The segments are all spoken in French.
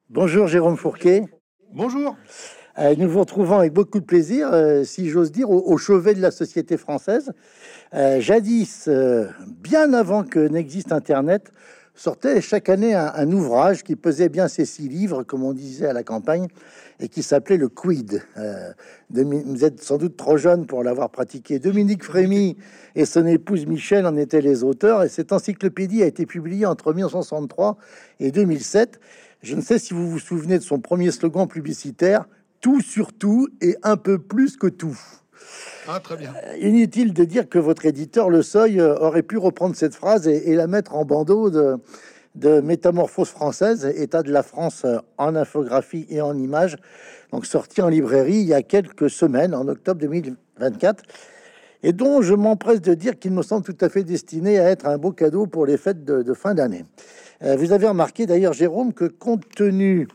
Bonjour Jérôme Fourquet. Bonjour. Nous vous retrouvons avec beaucoup de plaisir, si j'ose dire, au chevet de la société française. Jadis, bien avant que n'existe Internet, sortait chaque année un ouvrage qui pesait bien ses 6 livres, comme on disait à la campagne, et qui s'appelait le Quid. Vous êtes sans doute trop jeune pour l'avoir pratiqué. Dominique Frémy et son épouse Michel en étaient les auteurs, et cette encyclopédie a été publiée entre 1963 et 2007. Je ne sais si vous vous souvenez de son premier slogan publicitaire: tout sur tout et un peu plus que tout. Ah, très bien. Inutile de dire que votre éditeur, Le Seuil, aurait pu reprendre cette phrase et la mettre en bandeau de Métamorphose française, état de la France en infographie et en images, donc sorti en librairie il y a quelques semaines, en octobre 2024, et dont je m'empresse de dire qu'il me semble tout à fait destiné à être un beau cadeau pour les fêtes de fin d'année. Vous avez remarqué d'ailleurs, Jérôme, que compte tenu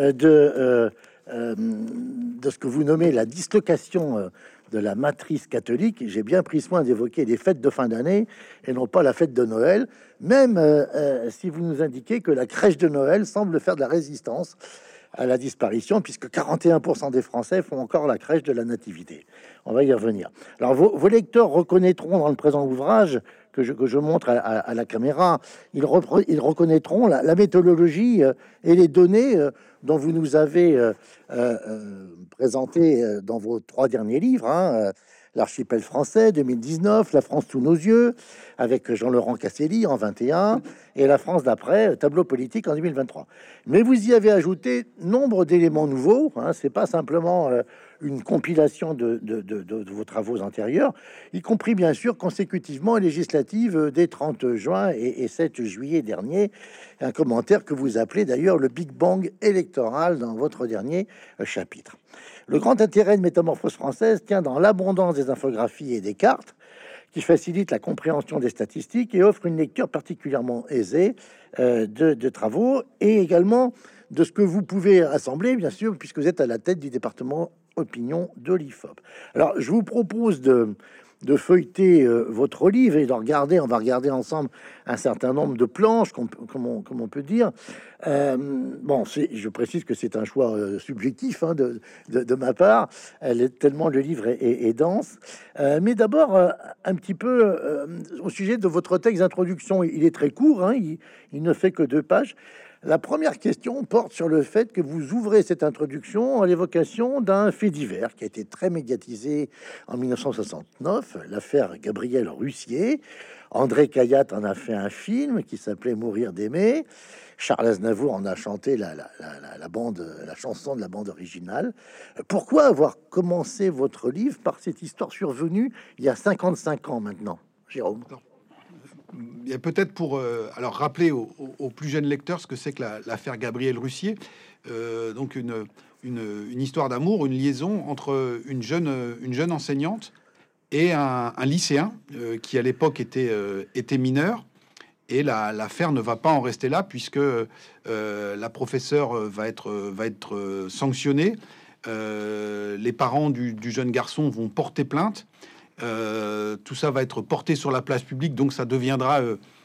de ce que vous nommez la dislocation de la matrice catholique, j'ai bien pris soin d'évoquer les fêtes de fin d'année et non pas la fête de Noël, même si vous nous indiquez que la crèche de Noël semble faire de la résistance à la disparition, puisque 41% des Français font encore la crèche de la Nativité. On va y revenir. Alors, vos lecteurs reconnaîtront dans le présent ouvrage que je montre à la caméra, ils reconnaîtront la méthodologie et les données dont vous nous avez présenté dans vos 3 derniers livres, L'archipel français 2019, La France sous nos yeux avec Jean-Laurent Casselli en 21 et La France d'après, tableau politique en 2023. Mais vous y avez ajouté nombre d'éléments nouveaux. C'est pas simplement une compilation de vos travaux antérieurs, y compris bien sûr consécutivement législatives des 30 juin et 7 juillet dernier. Un commentaire que vous appelez d'ailleurs le Big Bang électoral dans votre dernier chapitre. Le grand intérêt de Métamorphose française tient dans l'abondance des infographies et des cartes qui facilitent la compréhension des statistiques et offrent une lecture particulièrement aisée de travaux et également de ce que vous pouvez assembler, bien sûr, puisque vous êtes à la tête du département opinion de l'IFOP. Alors, je vous propose de feuilleter votre livre et de regarder, on va regarder ensemble un certain nombre de planches, comme on peut dire. Bon, je précise que c'est un choix subjectif de ma part. Tellement le livre est dense. Mais d'abord, un petit peu au sujet de votre texte d'introduction. Il est très court, il ne fait que 2 pages. La première question porte sur le fait que vous ouvrez cette introduction à l'évocation d'un fait divers qui a été très médiatisé en 1969, l'affaire Gabriel Russier. André Cayatte en a fait un film qui s'appelait Mourir d'aimer. Charles Aznavour en a chanté la chanson de la bande originale. Pourquoi avoir commencé votre livre par cette histoire survenue il y a 55 ans maintenant, Jérôme? Il y a peut-être pour alors rappeler aux plus jeunes lecteurs ce que c'est que l'affaire Gabriel Russier. Donc une histoire d'amour, une liaison entre une jeune enseignante et un lycéen qui à l'époque était mineur. Et l'affaire ne va pas en rester là puisque la professeure va être sanctionnée. Les parents du jeune garçon vont porter plainte. Tout ça va être porté sur la place publique, donc ça deviendra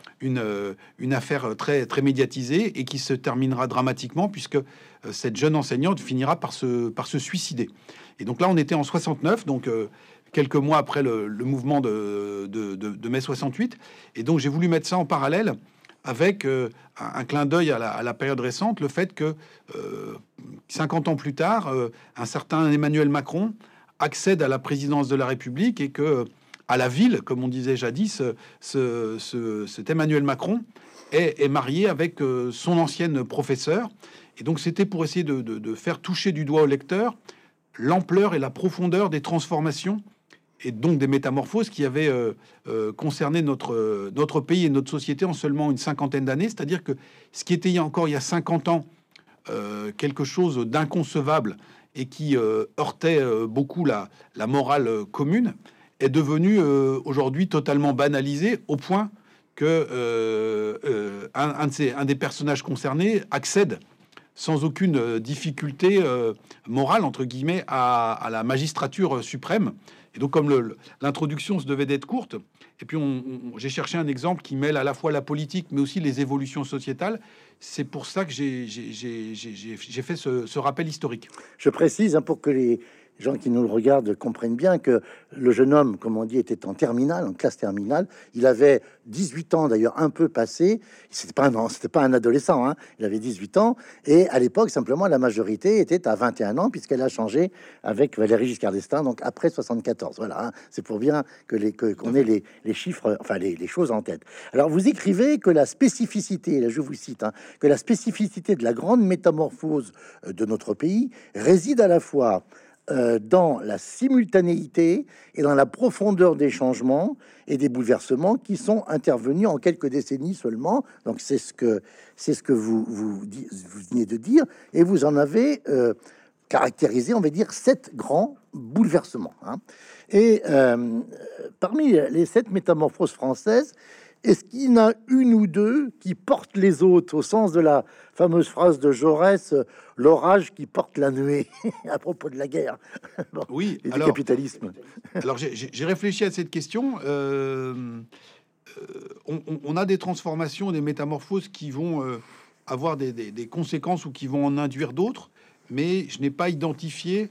une affaire très, très médiatisée et qui se terminera dramatiquement puisque cette jeune enseignante finira par se suicider. Et donc là, on était en 69, donc quelques mois après le mouvement de mai 68. Et donc j'ai voulu mettre ça en parallèle avec un clin d'œil à la période récente, le fait que 50 ans plus tard, un certain Emmanuel Macron accède à la présidence de la République et que à la ville, comme on disait jadis, cet Emmanuel Macron est marié avec son ancienne professeure. Et donc c'était pour essayer de faire toucher du doigt au lecteur l'ampleur et la profondeur des transformations et donc des métamorphoses qui avaient concerné notre pays et notre société en seulement une cinquantaine d'années. C'est-à-dire que ce qui était il y a 50 ans quelque chose d'inconcevable et qui heurtait beaucoup la morale commune, est devenu aujourd'hui totalement banalisé au point que un des personnages concernés accède sans aucune difficulté morale, entre guillemets, à la magistrature suprême. Et donc, comme l'introduction se devait d'être courte, Et puis, j'ai cherché un exemple qui mêle à la fois la politique, mais aussi les évolutions sociétales. C'est pour ça que j'ai fait ce rappel historique. Je précise, hein, pour que les gens qui nous regardent comprennent bien, que le jeune homme, comme on dit, était en terminale, en classe terminale. Il avait 18 ans, d'ailleurs, un peu passé. C'était pas un adolescent, hein. Il avait 18 ans. Et à l'époque, simplement, la majorité était à 21 ans, puisqu'elle a changé avec Valéry Giscard d'Estaing, donc après 74. Voilà, hein. C'est pour bien qu'on ait les chiffres, enfin, les choses en tête. Alors, vous écrivez que la spécificité, là, je vous cite, hein, que la spécificité de la grande métamorphose de notre pays réside à la fois dans la simultanéité et dans la profondeur des changements et des bouleversements qui sont intervenus en quelques décennies seulement. Donc c'est ce que vous venez de dire, et vous en avez caractérisé, on va dire, 7 grands bouleversements, hein. Et parmi les 7 métamorphoses françaises, est-ce qu'il y en a une ou deux qui portent les autres, au sens de la fameuse phrase de Jaurès, l'orage qui porte la nuée, à propos de la guerre, bon, Oui, et du alors, capitalisme? alors j'ai réfléchi à cette question. On a des transformations, des métamorphoses qui vont avoir des conséquences ou qui vont en induire d'autres, mais je n'ai pas identifié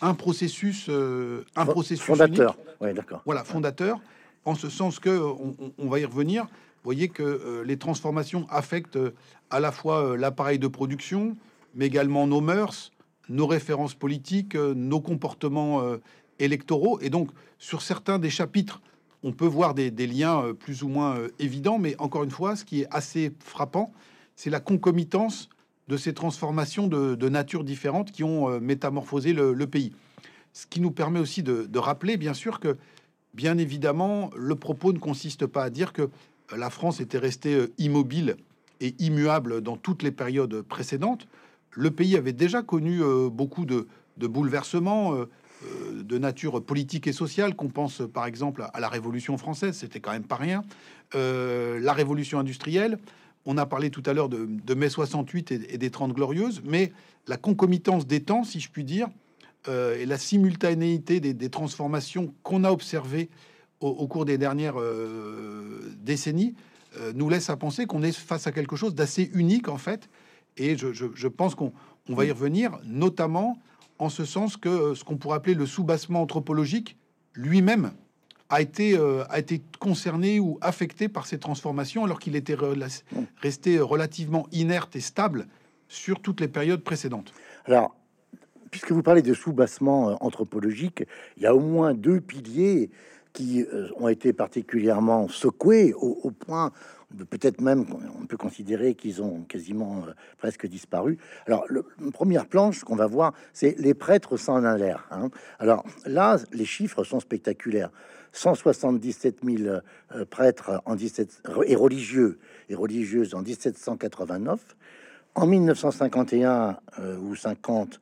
un processus Fondateur. unique, Oui, d'accord. voilà, fondateur, en ce sens que on va y revenir. Vous voyez que les transformations affectent à la fois l'appareil de production, mais également nos mœurs, nos références politiques, nos comportements électoraux. Et donc, sur certains des chapitres, on peut voir des liens plus ou moins évidents. Mais encore une fois, ce qui est assez frappant, c'est la concomitance de ces transformations de nature différentes qui ont métamorphosé le pays. Ce qui nous permet aussi de rappeler, bien sûr, que, bien évidemment, le propos ne consiste pas à dire que la France était restée immobile et immuable dans toutes les périodes précédentes. Le pays avait déjà connu beaucoup de bouleversements de nature politique et sociale, qu'on pense par exemple à la Révolution française, c'était quand même pas rien. La Révolution industrielle, on a parlé tout à l'heure de mai 68 et des 30 Glorieuses, mais la concomitance des temps, si je puis dire, et la simultanéité des transformations qu'on a observées au cours des dernières décennies nous laisse à penser qu'on est face à quelque chose d'assez unique en fait. Et je pense qu'on va y revenir, notamment en ce sens que ce qu'on pourrait appeler le soubassement anthropologique lui-même a été concerné ou affecté par ces transformations, alors qu'il était resté relativement inerte et stable sur toutes les périodes précédentes. Alors, puisque vous parlez de soubassement anthropologique, il y a au moins 2 piliers qui ont été particulièrement secoués au point de peut-être même on peut considérer qu'ils ont quasiment presque disparu. Alors, la première planche qu'on va voir, c'est les prêtres s'en allèrent, hein. Alors là, les chiffres sont spectaculaires. 177 000 prêtres en 17 et religieux et religieuses en 1789. En 1951 ou 50,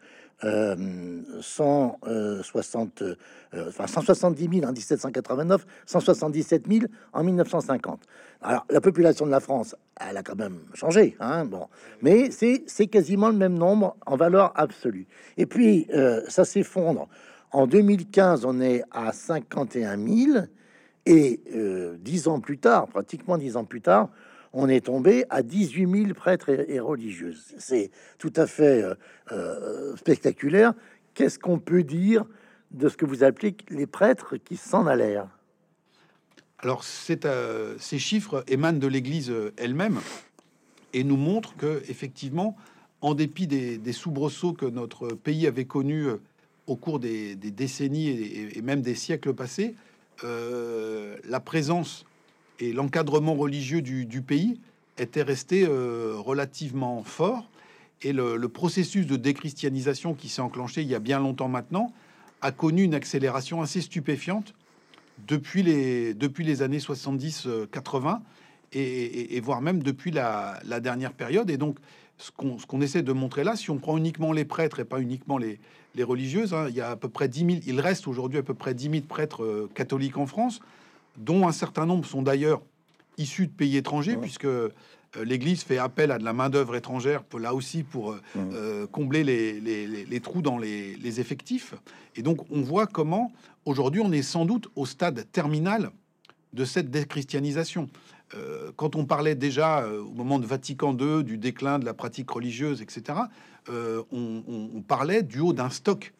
170 000 en 1789, 177 000 en 1950. Alors, la population de la France, elle a quand même changé, hein, bon, mais c'est quasiment le même nombre en valeur absolue. Et puis, ça s'effondre. En 2015, on est à 51 000, et 10 ans plus tard, pratiquement 10 ans plus tard, on est tombé à 18 000 prêtres et religieuses. C'est tout à fait spectaculaire. Qu'est-ce qu'on peut dire de ce que vous appelez les prêtres qui s'en allèrent? Alors, ces chiffres émanent de l'Église elle-même et nous montrent que, effectivement, en dépit des soubresauts que notre pays avait connus au cours des décennies et même des siècles passés, la présence et l'encadrement religieux du pays était resté relativement fort. Et le processus de déchristianisation qui s'est enclenché il y a bien longtemps maintenant a connu une accélération assez stupéfiante depuis les années 70-80 et voire même depuis la dernière période. Et donc, ce qu'on essaie de montrer là, si on prend uniquement les prêtres et pas uniquement les religieuses, hein, il y a à peu près 10 000, il reste aujourd'hui à peu près 10 000 prêtres catholiques en France, dont un certain nombre sont d'ailleurs issus de pays étrangers, puisque l'Église fait appel à de la main-d'œuvre étrangère, là aussi pour combler les trous dans les effectifs. Et donc, on voit comment aujourd'hui, on est sans doute au stade terminal de cette déchristianisation. Quand on parlait déjà au moment de Vatican II du déclin de la pratique religieuse, etc., on parlait du haut d'un stock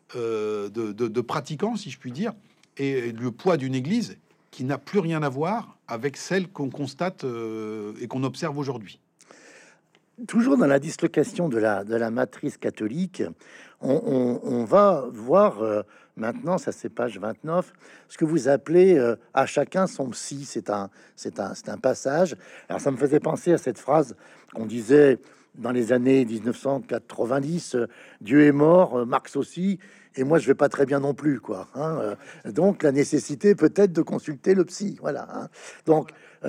de pratiquants, si je puis dire, et le poids d'une église qui n'a plus rien à voir avec celle qu'on constate et qu'on observe aujourd'hui. Toujours dans la dislocation de la matrice catholique, on va voir maintenant, ça c'est page 29, ce que vous appelez à chacun son psy. C'est un passage. Alors ça me faisait penser à cette phrase qu'on disait dans les années 1990, Dieu est mort, Marx aussi, et moi je vais pas très bien non plus, quoi. Hein, donc la nécessité peut-être de consulter le psy. Voilà. Hein. Donc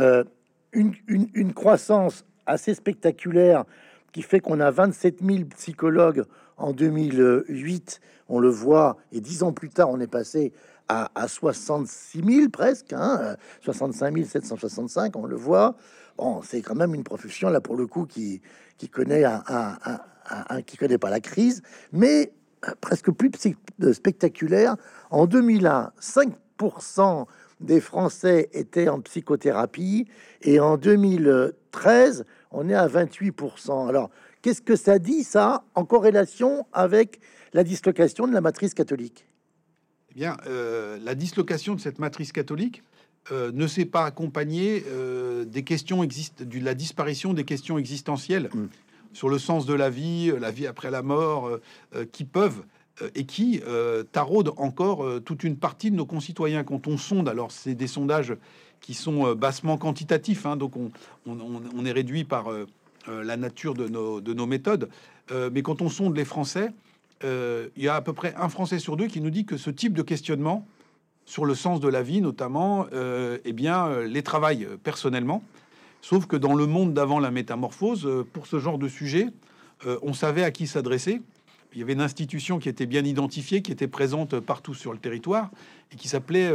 une croissance assez spectaculaire qui fait qu'on a 27 000 psychologues en 2008, on le voit, et 10 ans plus tard, on est passé à 66 000 presque, hein, 65 765, on le voit. Bon, c'est quand même une profession, là, pour le coup, qui connaît qui connaît pas la crise, mais presque plus spectaculaire. En 2001, 5% des Français étaient en psychothérapie, et en 2013, on est à 28%. Alors, qu'est-ce que ça dit, ça, en corrélation avec la dislocation de la matrice catholique? Eh bien, la dislocation de cette matrice catholique ne s'est pas accompagnée des questions de la disparition des questions existentielles sur le sens de la vie après la mort, qui peuvent et qui taraudent encore toute une partie de nos concitoyens. Quand on sonde, alors c'est des sondages qui sont bassement quantitatifs, hein, donc on est réduit par la nature de nos méthodes, mais quand on sonde les Français, il y a à peu près un Français sur deux qui nous dit que ce type de questionnement sur le sens de la vie, notamment, eh bien, les travaille personnellement. Sauf que dans le monde d'avant la métamorphose, pour ce genre de sujet, on savait à qui s'adresser. Il y avait une institution qui était bien identifiée, qui était présente partout sur le territoire et qui s'appelait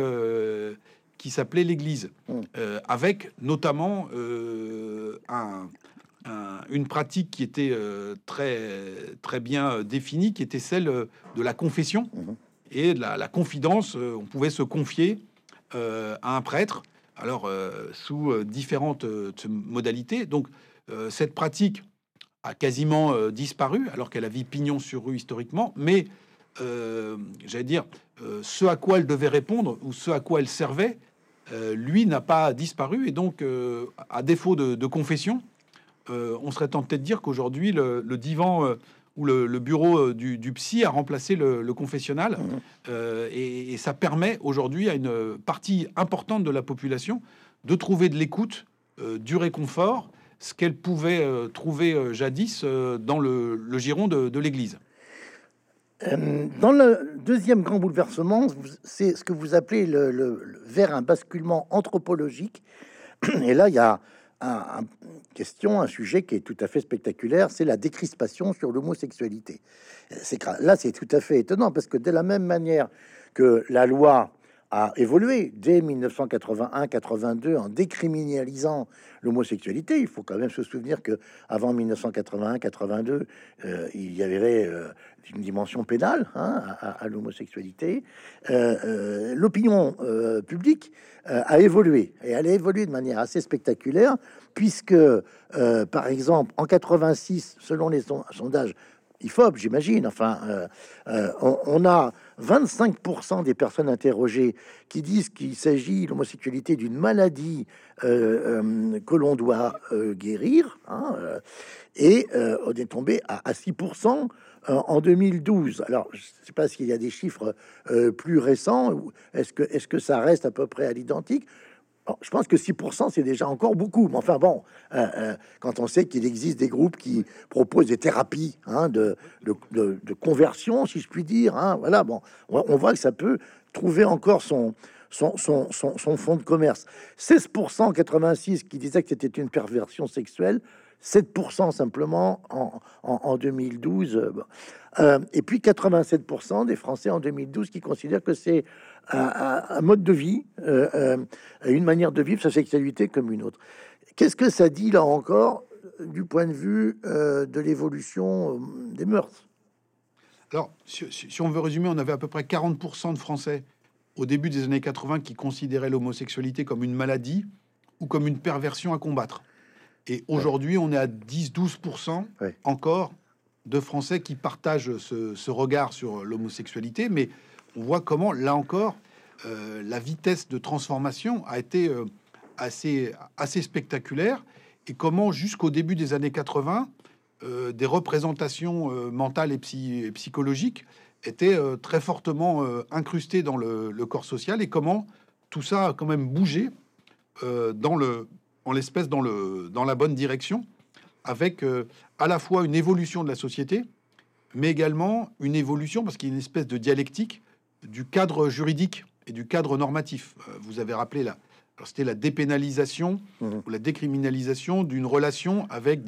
l'Église, avec notamment une pratique qui était très bien définie, qui était celle de la confession et de la confidence. On pouvait se confier à un prêtre, alors sous différentes modalités. Donc cette pratique a quasiment disparu, alors qu'elle a vu pignon sur rue historiquement, mais j'allais dire, ce à quoi elle devait répondre ou ce à quoi elle servait, lui n'a pas disparu. Et donc, à défaut de confession, on serait tenté de dire qu'aujourd'hui, le divan ou le bureau du psy a remplacé le confessionnal. Et ça permet aujourd'hui à une partie importante de la population de trouver de l'écoute, du réconfort, ce qu'elle pouvait trouver jadis dans le giron de l'Église. Dans le deuxième grand bouleversement, c'est ce que vous appelez vers un basculement anthropologique. Et là, il y a un sujet qui est tout à fait spectaculaire, c'est la décrispation sur l'homosexualité. Là, c'est tout à fait étonnant, parce que de la même manière que la loi a évolué dès 1981-82 en décriminalisant l'homosexualité, il faut quand même se souvenir que avant 1981-82, il y avait une dimension pénale, hein, à l'homosexualité. L'opinion publique a évolué, et elle a évolué de manière assez spectaculaire, puisque par exemple en 86, selon les sondages IFOP, j'imagine, enfin, on a 25% des personnes interrogées qui disent qu'il s'agit, l'homosexualité, d'une maladie que l'on doit guérir, hein, et on est tombé à 6% en 2012. Alors, je ne sais pas s'il y a des chiffres plus récents, ou est-ce que ça reste à peu près à l'identique? Je pense que 6%, c'est déjà encore beaucoup. Mais enfin bon, quand on sait qu'il existe des groupes qui proposent des thérapies, hein, de conversion, si je puis dire, hein, voilà, bon, on voit que ça peut trouver encore son fond de commerce. 16% en 86 qui disaient que c'était une perversion sexuelle, 7% simplement en 2012. Et puis 87% des Français en 2012 qui considèrent que c'est un mode de vie, une manière de vivre sa sexualité comme une autre. Qu'est-ce que ça dit là encore du point de vue de l'évolution des mœurs? Alors, si on veut résumer, on avait à peu près 40% de Français au début des années 80 qui considéraient l'homosexualité comme une maladie ou comme une perversion à combattre. Et aujourd'hui, on est à 10-12% encore de Français qui partagent ce regard sur l'homosexualité. Mais on voit comment, là encore, la vitesse de transformation a été assez spectaculaire. Et comment, jusqu'au début des années 80, des représentations mentales et psychologiques étaient très fortement incrustées dans le corps social. Et comment tout ça a quand même bougé dans la bonne direction, avec à la fois une évolution de la société, mais également une évolution, parce qu'il y a une espèce de dialectique du cadre juridique et du cadre normatif. Vous avez rappelé là, alors c'était la dépénalisation ou la décriminalisation d'une relation avec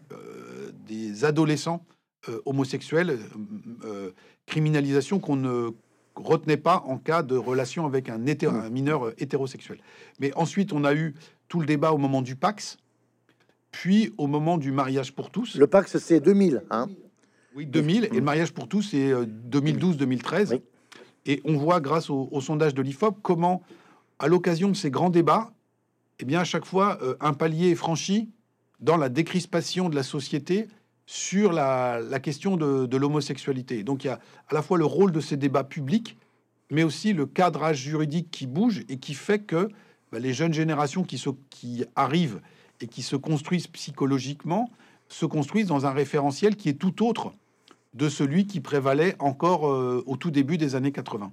des adolescents homosexuels, criminalisation qu'on ne retenait pas en cas de relation avec un mineur hétérosexuel. Mais ensuite, on a eu tout le débat au moment du Pacs, puis au moment du mariage pour tous. Le Pacs, c'est 2000, hein? Oui, 2000, et le mariage pour tous, c'est 2012-2013. Oui. Et on voit, grâce au sondage de l'IFOP, comment, à l'occasion de ces grands débats, eh bien, à chaque fois, un palier est franchi dans la décrispation de la société sur la question de l'homosexualité. Donc, il y a à la fois le rôle de ces débats publics, mais aussi le cadrage juridique qui bouge et qui fait que les jeunes générations qui arrivent et qui se construisent psychologiquement se construisent dans un référentiel qui est tout autre de celui qui prévalait encore au tout début des années 80.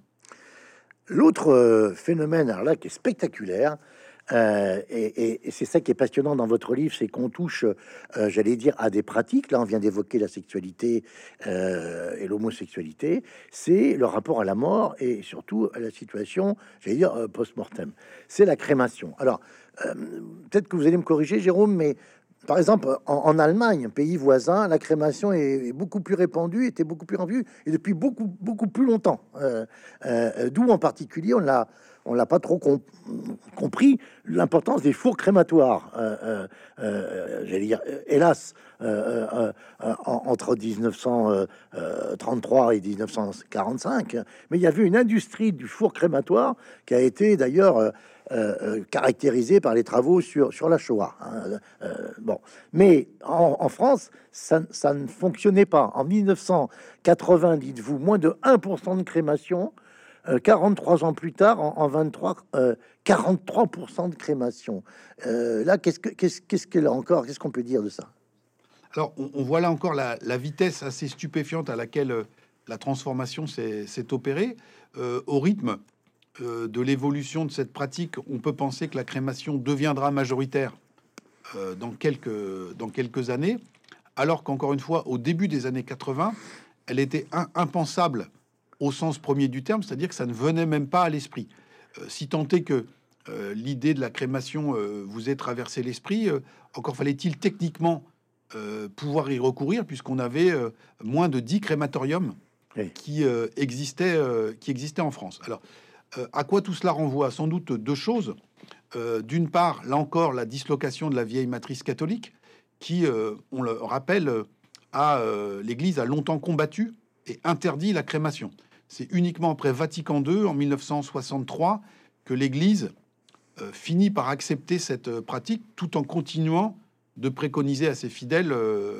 L'autre phénomène, alors là, qui est spectaculaire, et c'est ça qui est passionnant dans votre livre, c'est qu'on touche, j'allais dire, à des pratiques. Là, on vient d'évoquer la sexualité et l'homosexualité. C'est le rapport à la mort et surtout à la situation, j'allais dire, post-mortem. C'est la crémation. Alors, peut-être que vous allez me corriger, Jérôme, mais par exemple, en Allemagne, pays voisin, la crémation est beaucoup plus répandue, était beaucoup plus en vue, et depuis beaucoup plus longtemps. D'où en particulier, on l'a pas trop compris l'importance des fours crématoires. J'allais dire, hélas, entre 1933 et 1945, mais il y avait une industrie du four crématoire qui a été d'ailleurs caractérisé par les travaux sur la Shoah. Bon, mais en France, ça ne fonctionnait pas. En 1980, dites-vous, moins de 1% de crémation. 43 ans plus tard, en 23, 43% de crémation. Là, qu'est-ce que là encore, qu'est-ce qu'on peut dire de ça? Alors, on voit là encore la vitesse assez stupéfiante à laquelle la transformation s'est opérée. Au rythme de l'évolution de cette pratique, on peut penser que la crémation deviendra majoritaire dans quelques années, alors qu'encore une fois, au début des années 80, elle était impensable au sens premier du terme, c'est-à-dire que ça ne venait même pas à l'esprit. Si tant est que l'idée de la crémation vous ait traversé l'esprit, encore fallait-il techniquement pouvoir y recourir, puisqu'on avait moins de 10 crématoriums qui existaient en France. Alors, à quoi tout cela renvoie? Sans doute deux choses. D'une part, là encore, la dislocation de la vieille matrice catholique, qui, on le rappelle, l'Église a longtemps combattu et interdit la crémation. C'est uniquement après Vatican II, en 1963, que l'Église finit par accepter cette pratique, tout en continuant de préconiser à ses fidèles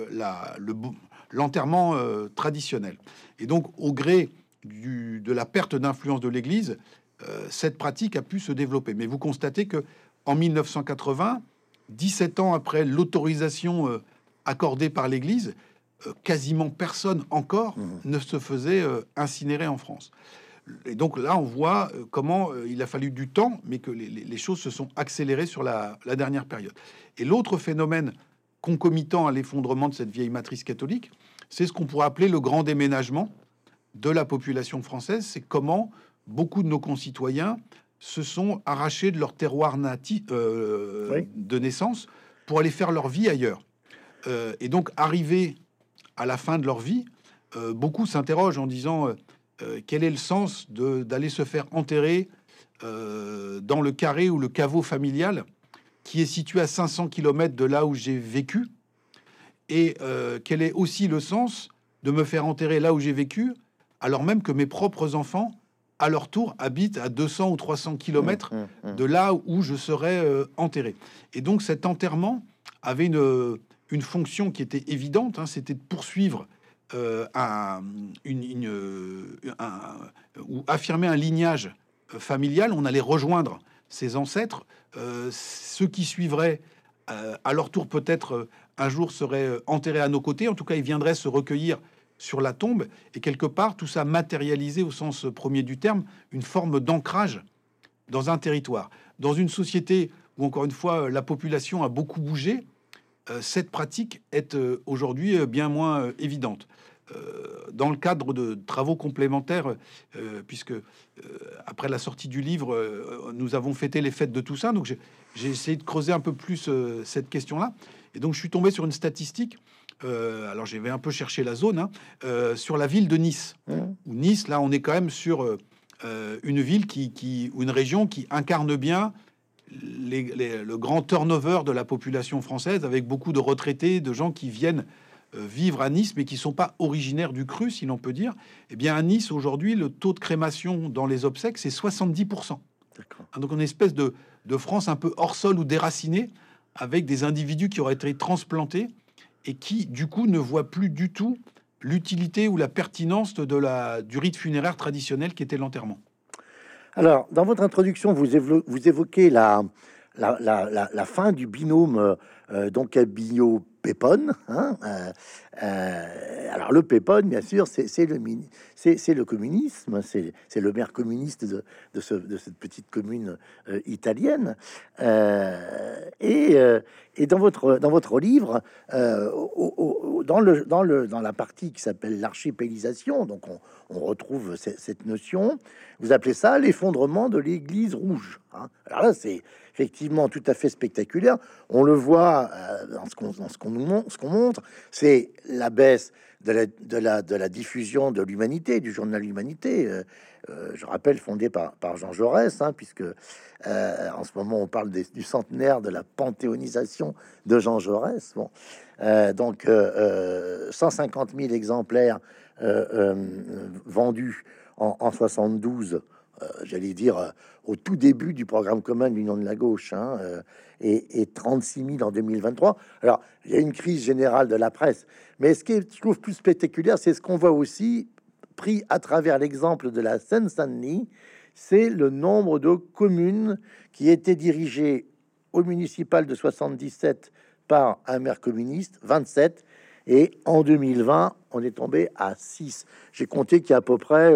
l'enterrement traditionnel. Et donc, au gré de la perte d'influence de l'Église, cette pratique a pu se développer. Mais vous constatez que en 1980, 17 ans après l'autorisation accordée par l'Église, quasiment personne encore ne se faisait incinérer en France. Et donc là, on voit comment il a fallu du temps, mais que les choses se sont accélérées sur la dernière période. Et l'autre phénomène concomitant à l'effondrement de cette vieille matrice catholique, c'est ce qu'on pourrait appeler le grand déménagement de la population française. C'est comment beaucoup de nos concitoyens se sont arrachés de leur terroir natif de naissance pour aller faire leur vie ailleurs. Et donc, arrivés à la fin de leur vie, beaucoup s'interrogent en disant quel est le sens d'aller se faire enterrer dans le carré ou le caveau familial qui est situé à 500 km de là où j'ai vécu, et quel est aussi le sens de me faire enterrer là où j'ai vécu alors même que mes propres enfants à leur tour, habitent à 200 ou 300 kilomètres de Mmh. là où je serais enterré. Et donc cet enterrement avait une fonction qui était évidente, hein, c'était de poursuivre ou affirmer un lignage familial. On allait rejoindre ses ancêtres. Ceux qui suivraient, à leur tour, peut-être un jour seraient enterrés à nos côtés. En tout cas, ils viendraient se recueillir sur la tombe. Et quelque part, tout ça matérialisé au sens premier du terme, une forme d'ancrage dans un territoire. Dans une société où, encore une fois, la population a beaucoup bougé, cette pratique est aujourd'hui bien moins évidente. Dans le cadre de travaux complémentaires, puisque après la sortie du livre, nous avons fêté les fêtes de Toussaint, donc j'ai essayé de creuser un peu plus cette question-là. Et donc je suis tombé sur une statistique. Alors j'avais un peu cherché la zone, hein, sur la ville de Nice. Où Nice, là, on est quand même sur une ville ou une région qui incarne bien le grand turnover de la population française, avec beaucoup de retraités, de gens qui viennent vivre à Nice, mais qui sont pas originaires du Cru, si l'on peut dire. Eh bien, à Nice, aujourd'hui, le taux de crémation dans les obsèques, c'est 70%. Donc, une espèce de France un peu hors sol ou déracinée, avec des individus qui auraient été transplantés et qui, du coup, ne voient plus du tout l'utilité ou la pertinence du rite funéraire traditionnel qui était l'enterrement. Alors, dans votre introduction, vous évoquez la fin du binôme donc Billot-Péponne. Hein, alors, le Péponne, bien sûr, c'est le communisme, c'est le maire communiste de cette petite commune italienne. Et dans votre livre, dans la partie qui s'appelle l'archipélisation, donc on retrouve cette notion. Vous appelez ça l'effondrement de l'Église rouge. Hein. Alors là, c'est effectivement tout à fait spectaculaire. On le voit dans ce qu'on montre, c'est la baisse de la diffusion de l'Humanité, du journal Humanité. Je rappelle, fondé par Jean Jaurès, hein, puisque en ce moment on parle du centenaire de la panthéonisation de Jean Jaurès. Bon, donc 150 000 exemplaires vendus en 72, j'allais dire au tout début du programme commun de l'Union de la gauche, hein, et 36 000 en 2023. Alors, il y a une crise générale de la presse, mais ce qui est, je trouve, plus spectaculaire, c'est ce qu'on voit aussi, pris à travers l'exemple de la Seine-Saint-Denis, c'est le nombre de communes qui étaient dirigées au municipal de 77 par un maire communiste, 27, et en 2020, on est tombé à 6. J'ai compté qu'il y a à peu près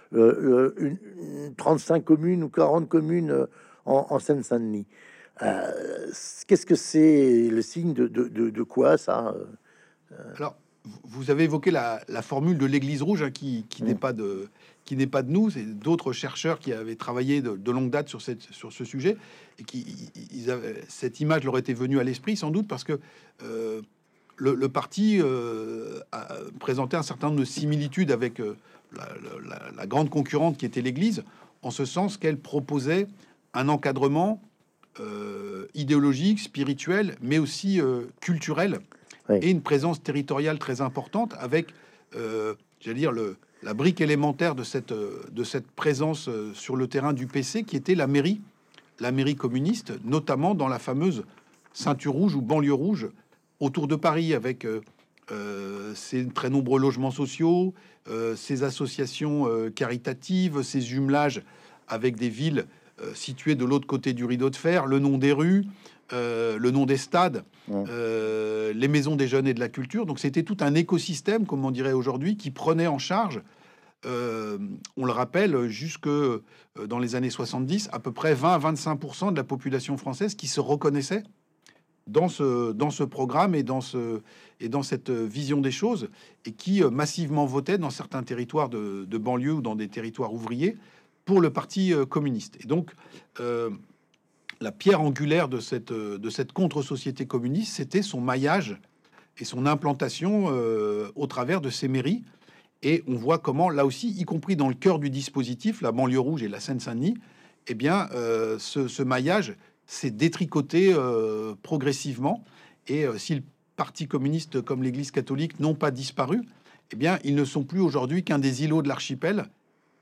35 communes ou 40 communes en Seine-Saint-Denis. Qu'est-ce que c'est le signe de quoi, ça? Alors, vous avez évoqué la formule de l'Église rouge, hein, qui n'est pas de nous. C'est d'autres chercheurs qui avaient travaillé de longue date sur ce sujet, et cette image leur était venue à l'esprit, sans doute parce que le parti a présenté un certain nombre de similitudes avec la grande concurrente qui était l'Église, en ce sens qu'elle proposait un encadrement idéologique, spirituel, mais aussi culturel, Oui. et une présence territoriale très importante, avec, j'allais dire, la brique élémentaire de cette présence sur le terrain du PC, qui était la mairie communiste, notamment dans la fameuse ceinture rouge ou banlieue rouge autour de Paris, avec ces très nombreux logements sociaux, ces associations caritatives, ces jumelages avec des villes situées de l'autre côté du rideau de fer, le nom des rues, le nom des stades, les maisons des jeunes et de la culture. Donc c'était tout un écosystème, comme on dirait aujourd'hui, qui prenait en charge, on le rappelle, jusque dans les années 70, à peu près 20 à 25% de la population française qui se reconnaissait dans ce programme et dans cette vision des choses, et qui massivement votait dans certains territoires de banlieue ou dans des territoires ouvriers pour le parti communiste. Et donc la pierre angulaire de cette contre-société communiste, c'était son maillage et son implantation au travers de ces mairies. Et on voit comment, là aussi, y compris dans le cœur du dispositif, la banlieue rouge et la Seine-Saint-Denis, eh bien, ce maillage s'est détricoté progressivement. Et si le Parti communiste comme l'Église catholique n'ont pas disparu, eh bien, ils ne sont plus aujourd'hui qu'un des îlots de l'archipel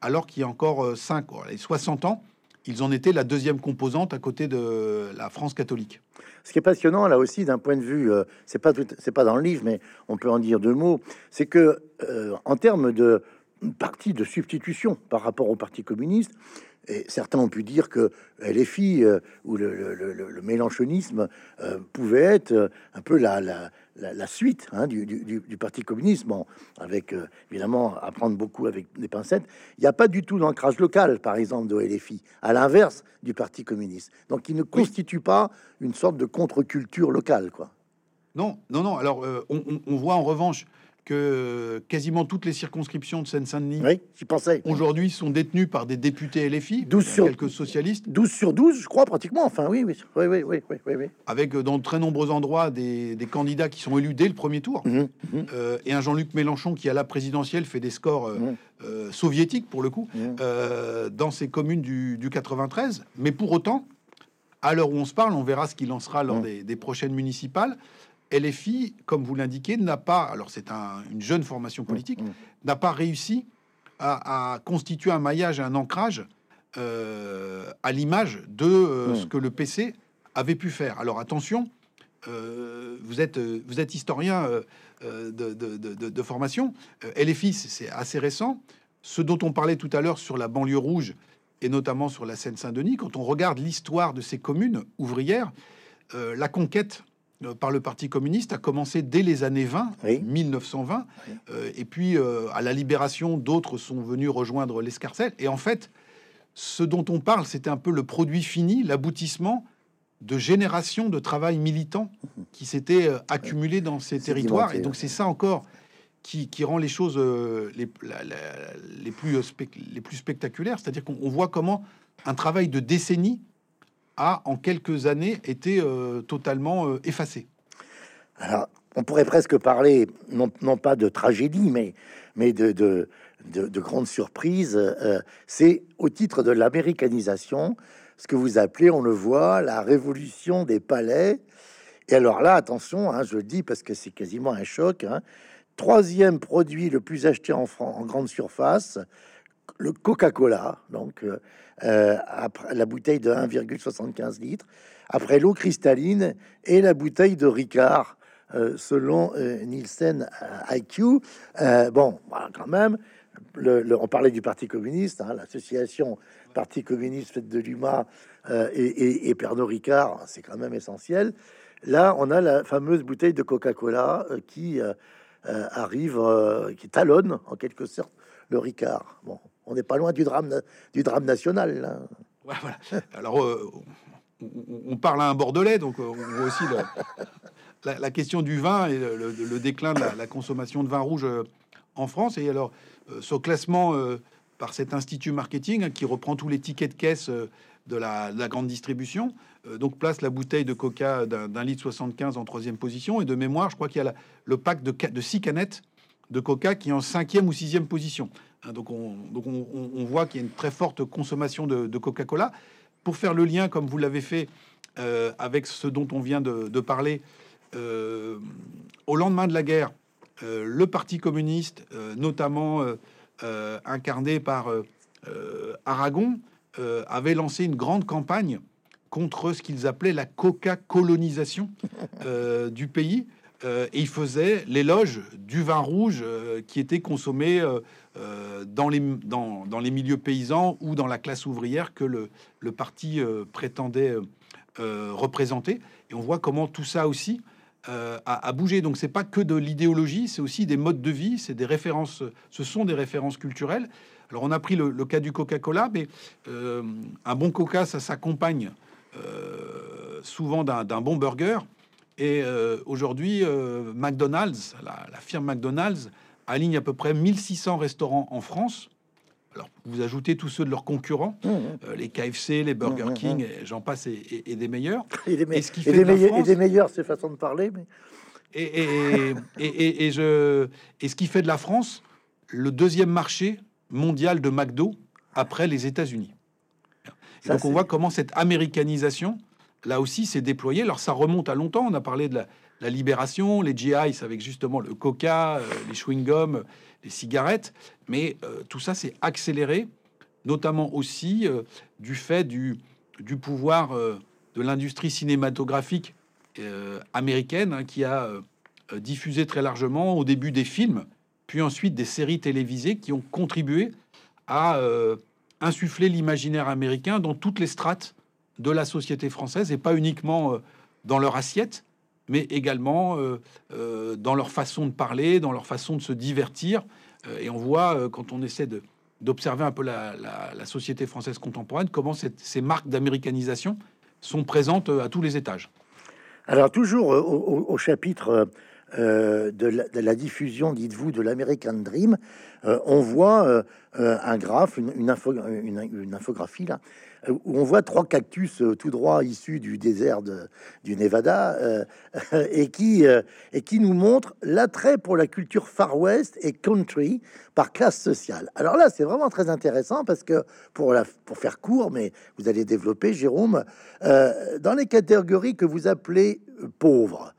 alors qu'il y a encore 60 ans, ils en étaient la deuxième composante à côté de la France catholique. Ce qui est passionnant là aussi d'un point de vue, c'est pas dans le livre, mais on peut en dire deux mots, c'est que en termes de parti de substitution par rapport au Parti communiste, et certains ont pu dire que LFI ou le mélenchonisme pouvait être un peu la suite hein, du Parti communiste, bon, avec évidemment à prendre beaucoup avec des pincettes. Il n'y a pas du tout d'ancrage local, par exemple, de LFI, à l'inverse du Parti communiste. Donc, il ne constitue pas une sorte de contre-culture locale, quoi. Non, non, non. Alors, on voit en revanche que quasiment toutes les circonscriptions de Seine-Saint-Denis Oui, j'y pensais. aujourd'hui sont détenues par des députés LFI, 12 sur quelques socialistes, 12 sur 12, je crois, pratiquement. Enfin, oui, oui, oui, oui, oui, oui, oui, oui. avec dans de très nombreux endroits des candidats qui sont élus dès le premier tour. Et un Jean-Luc Mélenchon qui, à la présidentielle, fait des scores soviétiques, pour le coup, dans ces communes du 93. Mais pour autant, à l'heure où on se parle, on verra ce qu'il en sera lors des prochaines municipales. LFI, comme vous l'indiquez, n'a pas, alors c'est une jeune formation politique, n'a pas réussi à constituer un maillage et un ancrage à l'image de ce que le PC avait pu faire. Alors attention, vous êtes historien de formation. LFI, c'est assez récent. Ce dont on parlait tout à l'heure sur la banlieue rouge et notamment sur la Seine-Saint-Denis, quand on regarde l'histoire de ces communes ouvrières, la conquête par le Parti communiste a commencé dès les années 20, 1920, et puis à la Libération, d'autres sont venus rejoindre l'escarcelle. Et en fait, ce dont on parle, c'était un peu le produit fini, l'aboutissement de générations de travail militant qui s'étaient accumulés dans ces territoires. Et donc c'est ça encore qui rend les choses les plus spectaculaires. C'est-à-dire qu'on voit comment un travail de décennies a, en quelques années, été totalement effacé. Alors, on pourrait presque parler, non pas de tragédie, mais de grandes surprises. C'est au titre de l'américanisation, ce que vous appelez, on le voit, la révolution des palais. Et alors là, attention, hein, je le dis parce que c'est quasiment un choc. Hein, troisième produit le plus acheté en grande surface, le Coca-Cola, donc après la bouteille de 1,75 litres, après l'eau cristalline et la bouteille de Ricard, selon Nielsen IQ. Bon, voilà, quand même, on parlait du Parti communiste, hein, l'association Parti communiste faite de Dumas et Pernod Ricard, c'est quand même essentiel. Là, on a la fameuse bouteille de Coca-Cola qui arrive, qui talonne en quelque sorte le Ricard. Bon, on n'est pas loin du drame national. Là. Ouais, voilà. Alors, on parle à un Bordelais, donc on voit aussi la question du vin et le déclin de la consommation de vin rouge en France. Et alors, ce classement par cet institut marketing qui reprend tous les tickets de caisse de la grande distribution, donc place la bouteille de Coca d'un litre 75 en troisième position. Et de mémoire, je crois qu'il y a le pack de 6 canettes de Coca qui est en cinquième ou sixième position. Donc on voit qu'il y a une très forte consommation de Coca-Cola. Pour faire le lien, comme vous l'avez fait avec ce dont on vient de parler, au lendemain de la guerre, le Parti communiste, notamment incarné par Aragon, avait lancé une grande campagne contre ce qu'ils appelaient la coca-colonisation du pays. Et il faisait l'éloge du vin rouge qui était consommé dans les milieux paysans ou dans la classe ouvrière que le parti prétendait représenter. Et on voit comment tout ça aussi a bougé. Donc c'est pas que de l'idéologie, c'est aussi des modes de vie, c'est des références, ce sont des références culturelles. Alors on a pris le cas du Coca-Cola, mais un bon Coca, ça s'accompagne souvent d'un bon burger. Et aujourd'hui, McDonald's, la firme McDonald's, aligne à peu près 1600 restaurants en France. Alors, vous ajoutez tous ceux de leurs concurrents, les KFC, les Burger King, et j'en passe, et des meilleurs. Et des meilleurs, c'est façon de parler. Mais... Et ce qui fait de la France le deuxième marché mondial de McDo après les États-Unis. Donc, on voit comment cette américanisation... Là aussi, c'est déployé. Alors, ça remonte à longtemps. On a parlé de la libération, les GIs avec justement le coca, les chewing-gums, les cigarettes. Mais tout ça s'est accéléré, notamment aussi du fait du pouvoir de l'industrie cinématographique américaine, hein, qui a diffusé très largement au début des films, puis ensuite des séries télévisées qui ont contribué à insuffler l'imaginaire américain dans toutes les strates de la société française, et pas uniquement dans leur assiette, mais également dans leur façon de parler, dans leur façon de se divertir. Et on voit, quand on essaie d'observer un peu la société française contemporaine, comment ces marques d'américanisation sont présentes à tous les étages. Alors, toujours au chapitre de la diffusion, dites-vous, de l'American Dream, on voit un graphe, une infographie, là, où on voit 3 cactus tout droit issus du désert du Nevada, et qui nous montre l'attrait pour la culture Far West et country par classe sociale. Alors là, c'est vraiment très intéressant parce que, pour faire court, mais vous allez développer, Jérôme, dans les catégories que vous appelez pauvres,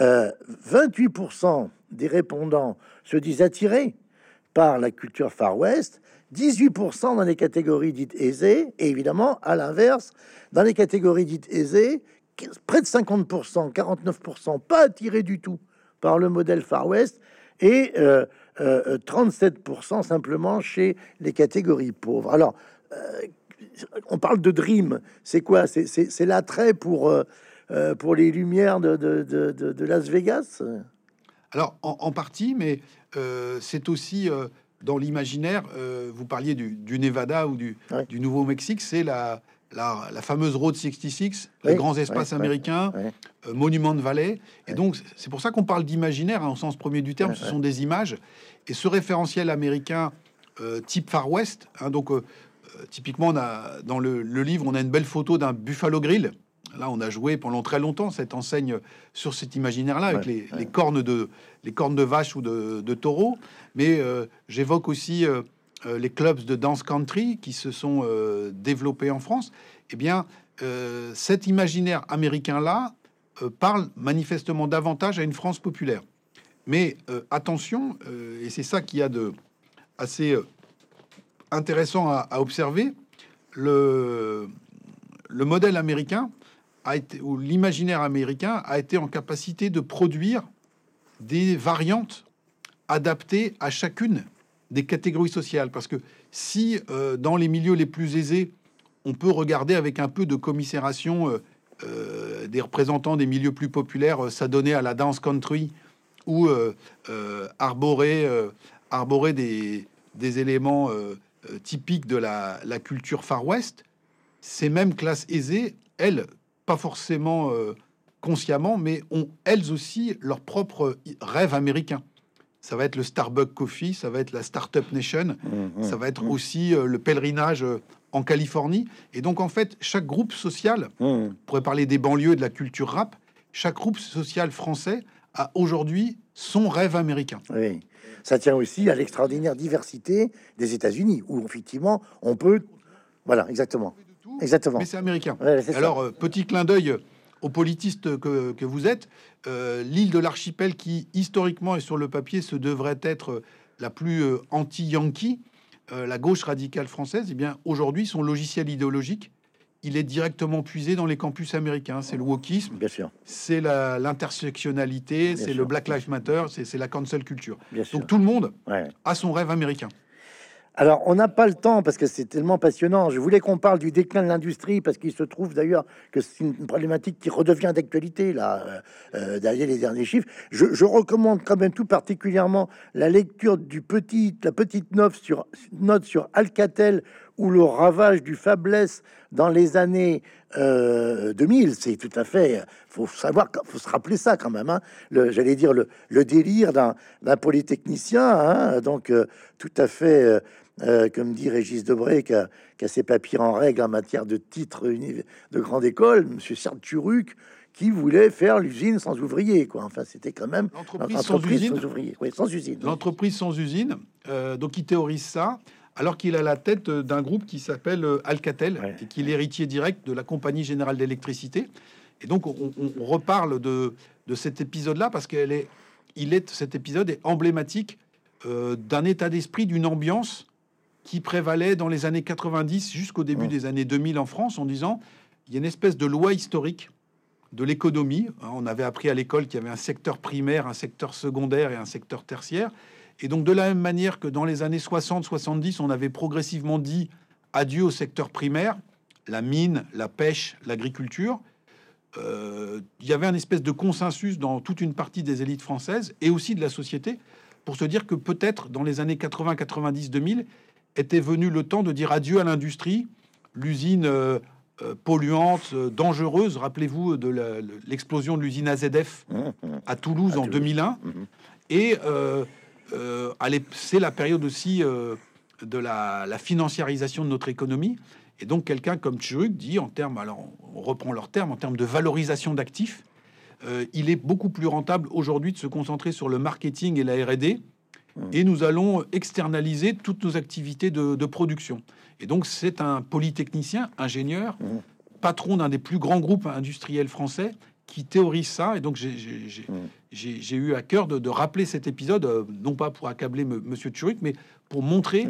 28% des répondants se disent attirés par la culture Far West, 18% dans les catégories dites aisées, et évidemment, à l'inverse, dans les catégories dites aisées, près de 50%, 49%, pas attirés du tout par le modèle Far West, et 37% simplement chez les catégories pauvres. Alors, on parle de dream, c'est quoi? C'est l'attrait pour les lumières de Las Vegas? Alors, en partie, mais c'est aussi dans l'imaginaire. Vous parliez du Nevada ou du Nouveau-Mexique, c'est la fameuse Route 66, les grands espaces américains, Monument Valley. Et donc, c'est pour ça qu'on parle d'imaginaire, hein, au sens premier du terme. Ce sont des images. Et ce référentiel américain type Far West, hein, donc typiquement, on a, dans le livre, on a une belle photo d'un Buffalo Grill. Là, on a joué pendant très longtemps cette enseigne sur cet imaginaire-là, avec les cornes de vache ou de taureau. Mais j'évoque aussi les clubs de dance country qui se sont développés en France. Eh bien, cet imaginaire américain-là parle manifestement davantage à une France populaire. Mais attention, et c'est ça qu'il y a de assez intéressant à observer, le modèle américain ou l'imaginaire américain a été en capacité de produire des variantes adaptées à chacune des catégories sociales. Parce que si dans les milieux les plus aisés, on peut regarder avec un peu de commisération des représentants des milieux plus populaires s'adonner à la danse country ou arborer des éléments typiques de la culture Far West, ces mêmes classes aisées, elles, pas forcément consciemment, mais ont elles aussi leur propre rêve américain. Ça va être le Starbucks Coffee, ça va être la Startup Nation, ça va être aussi le pèlerinage en Californie. Et donc, en fait, chaque groupe social, on pourrait parler des banlieues, de la culture rap, chaque groupe social français a aujourd'hui son rêve américain. Oui, ça tient aussi à l'extraordinaire diversité des États-Unis, où effectivement, on peut... Voilà, exactement. Exactement. Mais c'est américain. Ouais, c'est alors, ça. Petit clin d'œil aux politistes que vous êtes, l'île de l'archipel qui, historiquement et sur le papier, se devrait être la plus anti-yankee, la gauche radicale française, eh bien, aujourd'hui, son logiciel idéologique, il est directement puisé dans les campus américains. C'est le wokisme, Bien sûr. c'est l'intersectionnalité, c'est le Black Lives Matter, c'est la cancel culture. Bien sûr. Donc tout le monde a son rêve américain. Alors, on n'a pas le temps parce que c'est tellement passionnant. Je voulais qu'on parle du déclin de l'industrie parce qu'il se trouve d'ailleurs que c'est une problématique qui redevient d'actualité là, derrière les derniers chiffres. Je recommande quand même tout particulièrement la lecture la petite note sur Alcatel ou le ravage du Fabless dans les années 2000. C'est tout à fait, faut se rappeler ça quand même, hein. J'allais dire le délire d'un polytechnicien, hein, donc tout à fait, comme dit Régis Debray, qui a ses papiers en règle en matière de titres de grande école, Monsieur Serge Turuc, qui voulait faire l'usine sans ouvriers, quoi. Enfin, c'était quand même l'entreprise sans ouvriers, oui, sans usine. L'entreprise sans usine. Donc, il théorise ça, alors qu'il a la tête d'un groupe qui s'appelle Alcatel, et qui est l'héritier direct de la Compagnie Générale d'Électricité. Et donc, on reparle de de cet épisode-là parce cet épisode est emblématique d'un état d'esprit, d'une ambiance qui prévalait dans les années 90 jusqu'au début des années 2000 en France, en disant il y a une espèce de loi historique de l'économie. On avait appris à l'école qu'il y avait un secteur primaire, un secteur secondaire et un secteur tertiaire. Et donc, de la même manière que dans les années 60-70, on avait progressivement dit adieu au secteur primaire, la mine, la pêche, l'agriculture, il y avait un espèce de consensus dans toute une partie des élites françaises et aussi de la société pour se dire que peut-être dans les années 80, 90, 2000 était venu le temps de dire adieu à l'industrie, l'usine polluante, dangereuse. Rappelez-vous de l'explosion de l'usine AZF à Toulouse en 2001. Et c'est la période aussi de la financiarisation de notre économie. Et donc, quelqu'un comme Tchuruk dit, en termes, alors on reprend leurs termes, en termes de valorisation d'actifs, il est beaucoup plus rentable aujourd'hui de se concentrer sur le marketing et la R&D, et nous allons externaliser toutes nos activités de production. Et donc, c'est un polytechnicien, ingénieur, patron d'un des plus grands groupes industriels français, qui théorise ça. Et donc, j'ai eu à cœur de rappeler cet épisode, non pas pour accabler Monsieur Tchuruk, mais pour montrer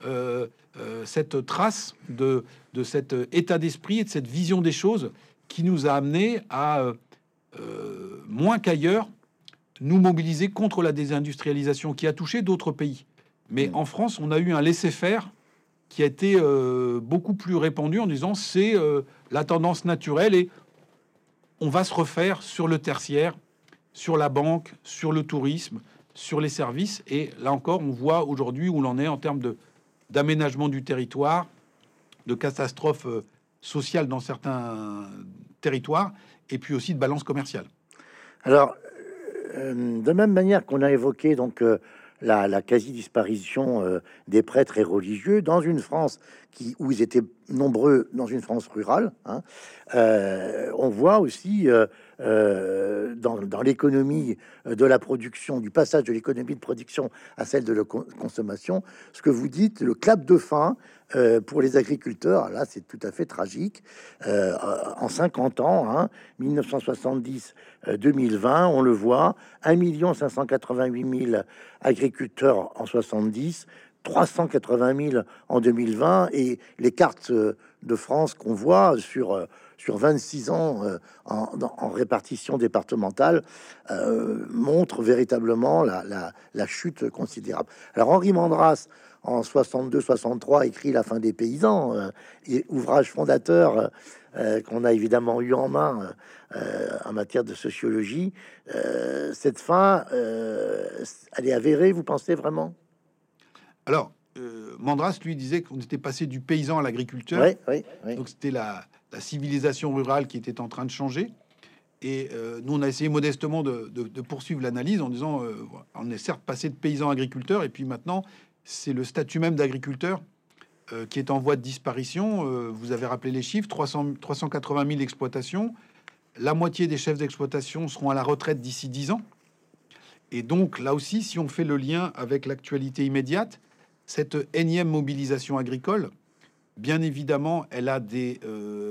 cette trace de cet état d'esprit et de cette vision des choses qui nous a amené à, moins qu'ailleurs, nous mobiliser contre la désindustrialisation qui a touché d'autres pays. Mais en France, on a eu un laisser-faire qui a été beaucoup plus répandu en disant c'est la tendance naturelle et on va se refaire sur le tertiaire, sur la banque, sur le tourisme, sur les services. Et là encore, on voit aujourd'hui où l'on est en termes d'aménagement du territoire, de catastrophes sociales dans certains territoires, et puis aussi de balance commerciale. Alors, de même manière qu'on a évoqué donc la quasi-disparition des prêtres et religieux dans une France où ils étaient nombreux, dans une France rurale, hein, on voit aussi dans l'économie de la production, du passage de l'économie de production à celle de la consommation, ce que vous dites, le clap de fin pour les agriculteurs. Là, c'est tout à fait tragique. En 50 ans, hein, 1970-2020, on le voit, 1 588 000 agriculteurs en 70, 380 000 en 2020, et les cartes de France qu'on voit sur 26 ans en répartition départementale montrent véritablement la chute considérable. Alors Henri Mandras, en 62-63, écrit La fin des paysans, ouvrage fondateur qu'on a évidemment eu en main en matière de sociologie. Cette fin, elle est avérée, vous pensez vraiment? Alors, Mandras, lui, disait qu'on était passé du paysan à l'agriculteur. Oui. Donc, c'était la civilisation rurale qui était en train de changer. Et nous, on a essayé modestement de poursuivre l'analyse en disant on est certes passé de paysan à agriculteur, et puis maintenant, c'est le statut même d'agriculteur qui est en voie de disparition. Vous avez rappelé les chiffres, 380 000 exploitations. La moitié des chefs d'exploitation seront à la retraite d'ici 10 ans. Et donc, là aussi, si on fait le lien avec l'actualité immédiate, cette énième mobilisation agricole, bien évidemment, elle a des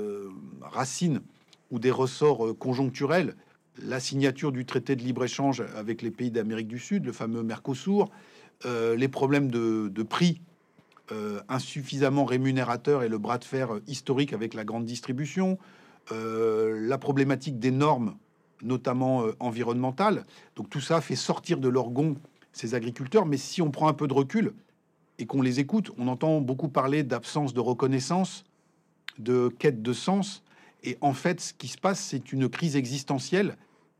racines ou des ressorts conjoncturels. La signature du traité de libre-échange avec les pays d'Amérique du Sud, le fameux Mercosur, les problèmes de prix insuffisamment rémunérateurs et le bras de fer historique avec la grande distribution, la problématique des normes, notamment environnementales. Donc tout ça fait sortir de leur gonds ces agriculteurs. Mais si on prend un peu de recul et qu'on les écoute, on entend beaucoup parler d'absence de reconnaissance, de quête de sens. Et en fait, ce qui se passe, c'est une crise existentielle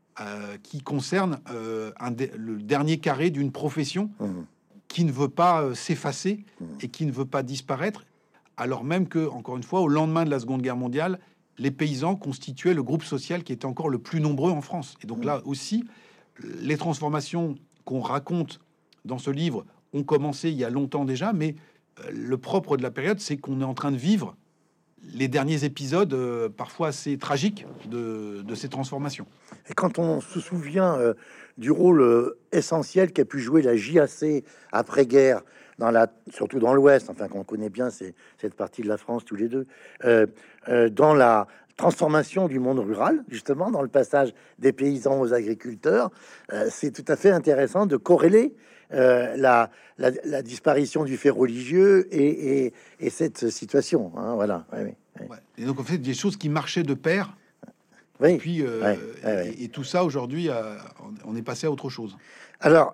qui concerne le dernier carré d'une profession qui ne veut pas s'effacer et qui ne veut pas disparaître, alors même que, encore une fois, au lendemain de la Seconde Guerre mondiale, les paysans constituaient le groupe social qui était encore le plus nombreux en France. Et donc là aussi, les transformations qu'on raconte dans ce livre ont commencé il y a longtemps déjà, mais le propre de la période, c'est qu'on est en train de vivre les derniers épisodes, parfois assez tragiques, de ces transformations. Et quand on se souvient du rôle essentiel qu'a pu jouer la JAC après-guerre surtout dans l'Ouest, enfin qu'on connaît bien cette partie de la France tous les deux, dans la transformation du monde rural, justement, dans le passage des paysans aux agriculteurs. C'est tout à fait intéressant de corréler la disparition du fait religieux et cette situation. Hein, voilà. Ouais, ouais, Ouais. Et donc, en fait, des choses qui marchaient de pair. oui. Et puis, Ouais. et tout ça, aujourd'hui, on est passé à autre chose. Alors,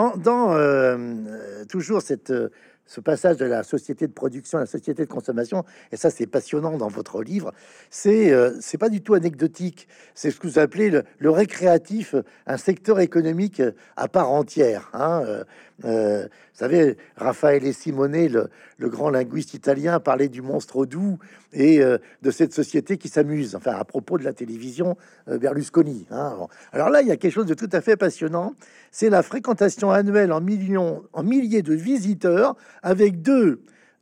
toujours ce passage de la société de production à la société de consommation, et ça c'est passionnant dans votre livre, c'est pas du tout anecdotique, c'est ce que vous appelez le récréatif, un secteur économique à part entière. Hein. Vous savez, Raffaele Simone, le grand linguiste italien, parlait du monstre doux et de cette société qui s'amuse, enfin à propos de la télévision Berlusconi. Hein. Bon. Alors là, il y a quelque chose de tout à fait passionnant. C'est la fréquentation annuelle en milliers de visiteurs avec deux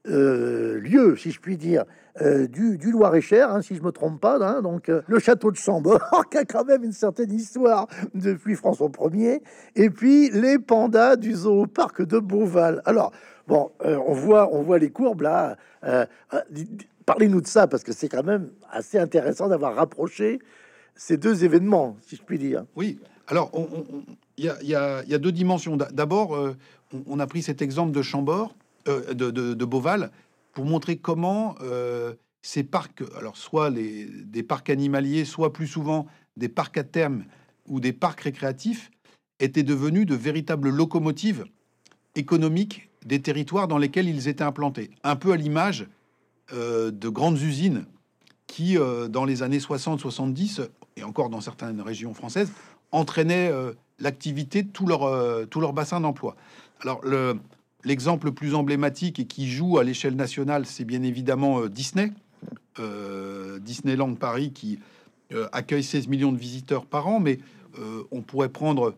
lieux, si je puis dire, du Loir-et-Cher, hein, si je me trompe pas, hein, donc le château de Chambord, qui a quand même une certaine histoire depuis François Ier, et puis les pandas du zoo-parc de Beauval. Alors, bon, on voit les courbes là. Parlez-nous de ça, parce que c'est quand même assez intéressant d'avoir rapproché ces deux événements, si je puis dire. Oui. Alors, il y a deux dimensions. D'abord, on a pris cet exemple de Chambord, de Beauval, pour montrer comment ces parcs, alors soit des parcs animaliers, soit plus souvent des parcs à terme ou des parcs récréatifs, étaient devenus de véritables locomotives économiques des territoires dans lesquels ils étaient implantés. Un peu à l'image de grandes usines qui, dans les années 60-70, et encore dans certaines régions françaises, entraînaient l'activité de tout leur bassin d'emploi. Alors, l'exemple le plus emblématique et qui joue à l'échelle nationale, c'est bien évidemment Disney. Disneyland Paris qui accueille 16 millions de visiteurs par an, mais on pourrait prendre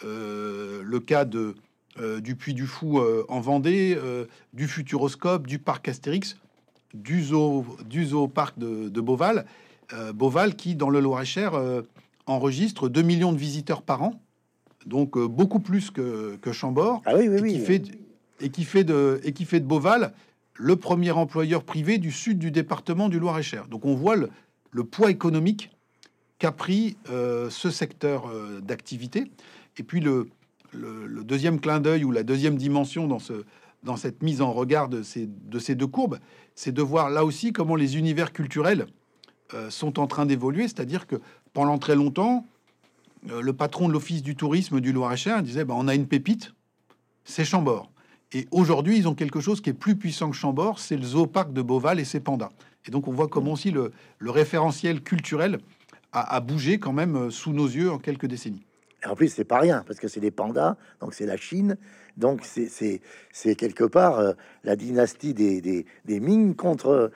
le cas du Puy du Fou en Vendée, du Futuroscope, du parc Astérix, du zoo-parc de Beauval. Beauval qui, dans le Loir-et-Cher, enregistre 2 millions de visiteurs par an, donc beaucoup plus que Chambord, Ah oui, oui, et qui fait de Beauval le premier employeur privé du sud du département du Loir-et-Cher. Donc on voit le poids économique qu'a pris ce secteur d'activité. Et puis le deuxième clin d'œil ou la deuxième dimension dans cette mise en regard de ces deux courbes, c'est de voir là aussi comment les univers culturels sont en train d'évoluer. C'est-à-dire que pendant très longtemps, le patron de l'Office du tourisme du Loir-et-Cher disait on a une pépite, c'est Chambord. Et aujourd'hui, ils ont quelque chose qui est plus puissant que Chambord, c'est le zoo-parc de Beauval et ses pandas. Et donc, on voit comment aussi le référentiel culturel a bougé quand même sous nos yeux en quelques décennies. Et en plus, c'est pas rien, parce que c'est des pandas, donc c'est la Chine, donc c'est quelque part la dynastie des Ming contre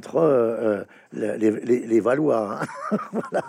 les Valois. Hein. Voilà.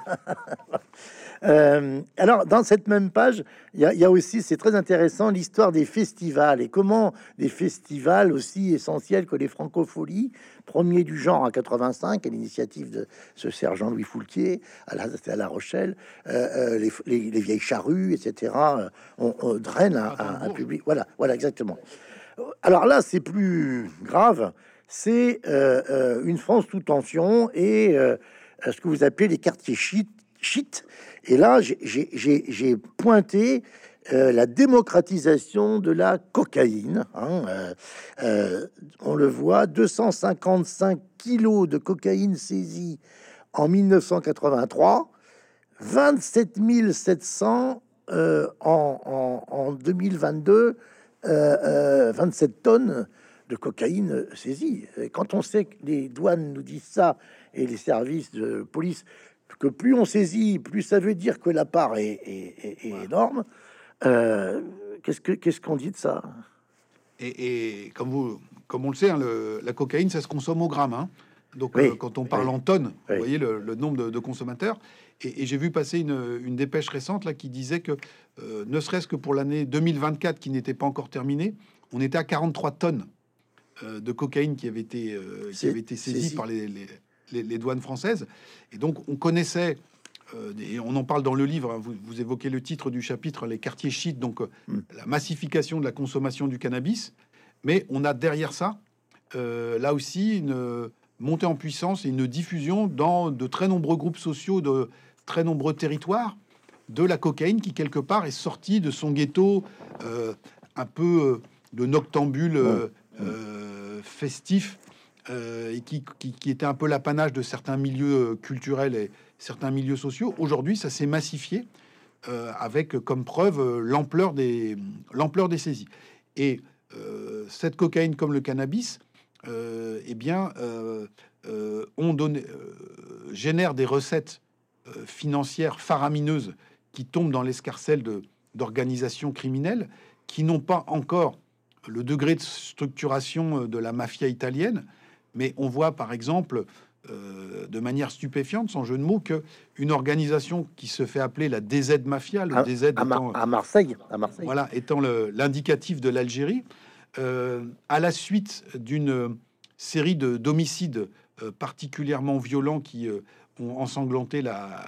Alors, dans cette même page, il y a aussi, c'est très intéressant, l'histoire des festivals et comment des festivals aussi essentiels que les Francopholies, premier du genre à 85, à l'initiative de ce sergent Louis Foulquier, à La Rochelle, les vieilles charrues, etc., on draine un public. Voilà, exactement. Alors là, c'est plus grave, c'est une France sous tension et ce que vous appelez les quartiers chiites. Et là, j'ai pointé la démocratisation de la cocaïne. Hein, on le voit, 255 kilos de cocaïne saisie en 1983, 27 700 en 2022, 27 tonnes de cocaïne saisie. Et quand on sait que les douanes nous disent ça et les services de police, que plus on saisit, plus ça veut dire que la part est énorme. Qu'est-ce qu'on dit de ça? Et comme on le sait, hein, la cocaïne, ça se consomme au gramme. Hein. Donc, Oui, quand on parle oui, en tonnes, oui. vous voyez le nombre de consommateurs. Et j'ai vu passer une dépêche récente là qui disait que, ne serait-ce que pour l'année 2024, qui n'était pas encore terminée, on était à 43 tonnes de cocaïne qui avait été saisie par les douanes françaises. Et donc, on connaissait, et on en parle dans le livre, hein, vous évoquez le titre du chapitre, les quartiers chiites, donc la massification de la consommation du cannabis. Mais on a derrière ça, là aussi, une montée en puissance et une diffusion dans de très nombreux groupes sociaux, de très nombreux territoires, de la cocaïne qui, quelque part, est sortie de son ghetto un peu de noctambule festif et qui était un peu l'apanage de certains milieux culturels et certains milieux sociaux. Aujourd'hui, ça s'est massifié avec comme preuve l'ampleur des saisies. Et cette cocaïne, comme le cannabis, eh bien, génère des recettes financières faramineuses qui tombent dans l'escarcelle d'organisations criminelles qui n'ont pas encore le degré de structuration de la mafia italienne, mais on voit par exemple de manière stupéfiante, sans jeu de mots, que une organisation qui se fait appeler la DZ Mafia, le DZ étant, à Marseille, voilà, étant l'indicatif de l'Algérie, à la suite d'une série d'homicides particulièrement violents qui ont ensanglanté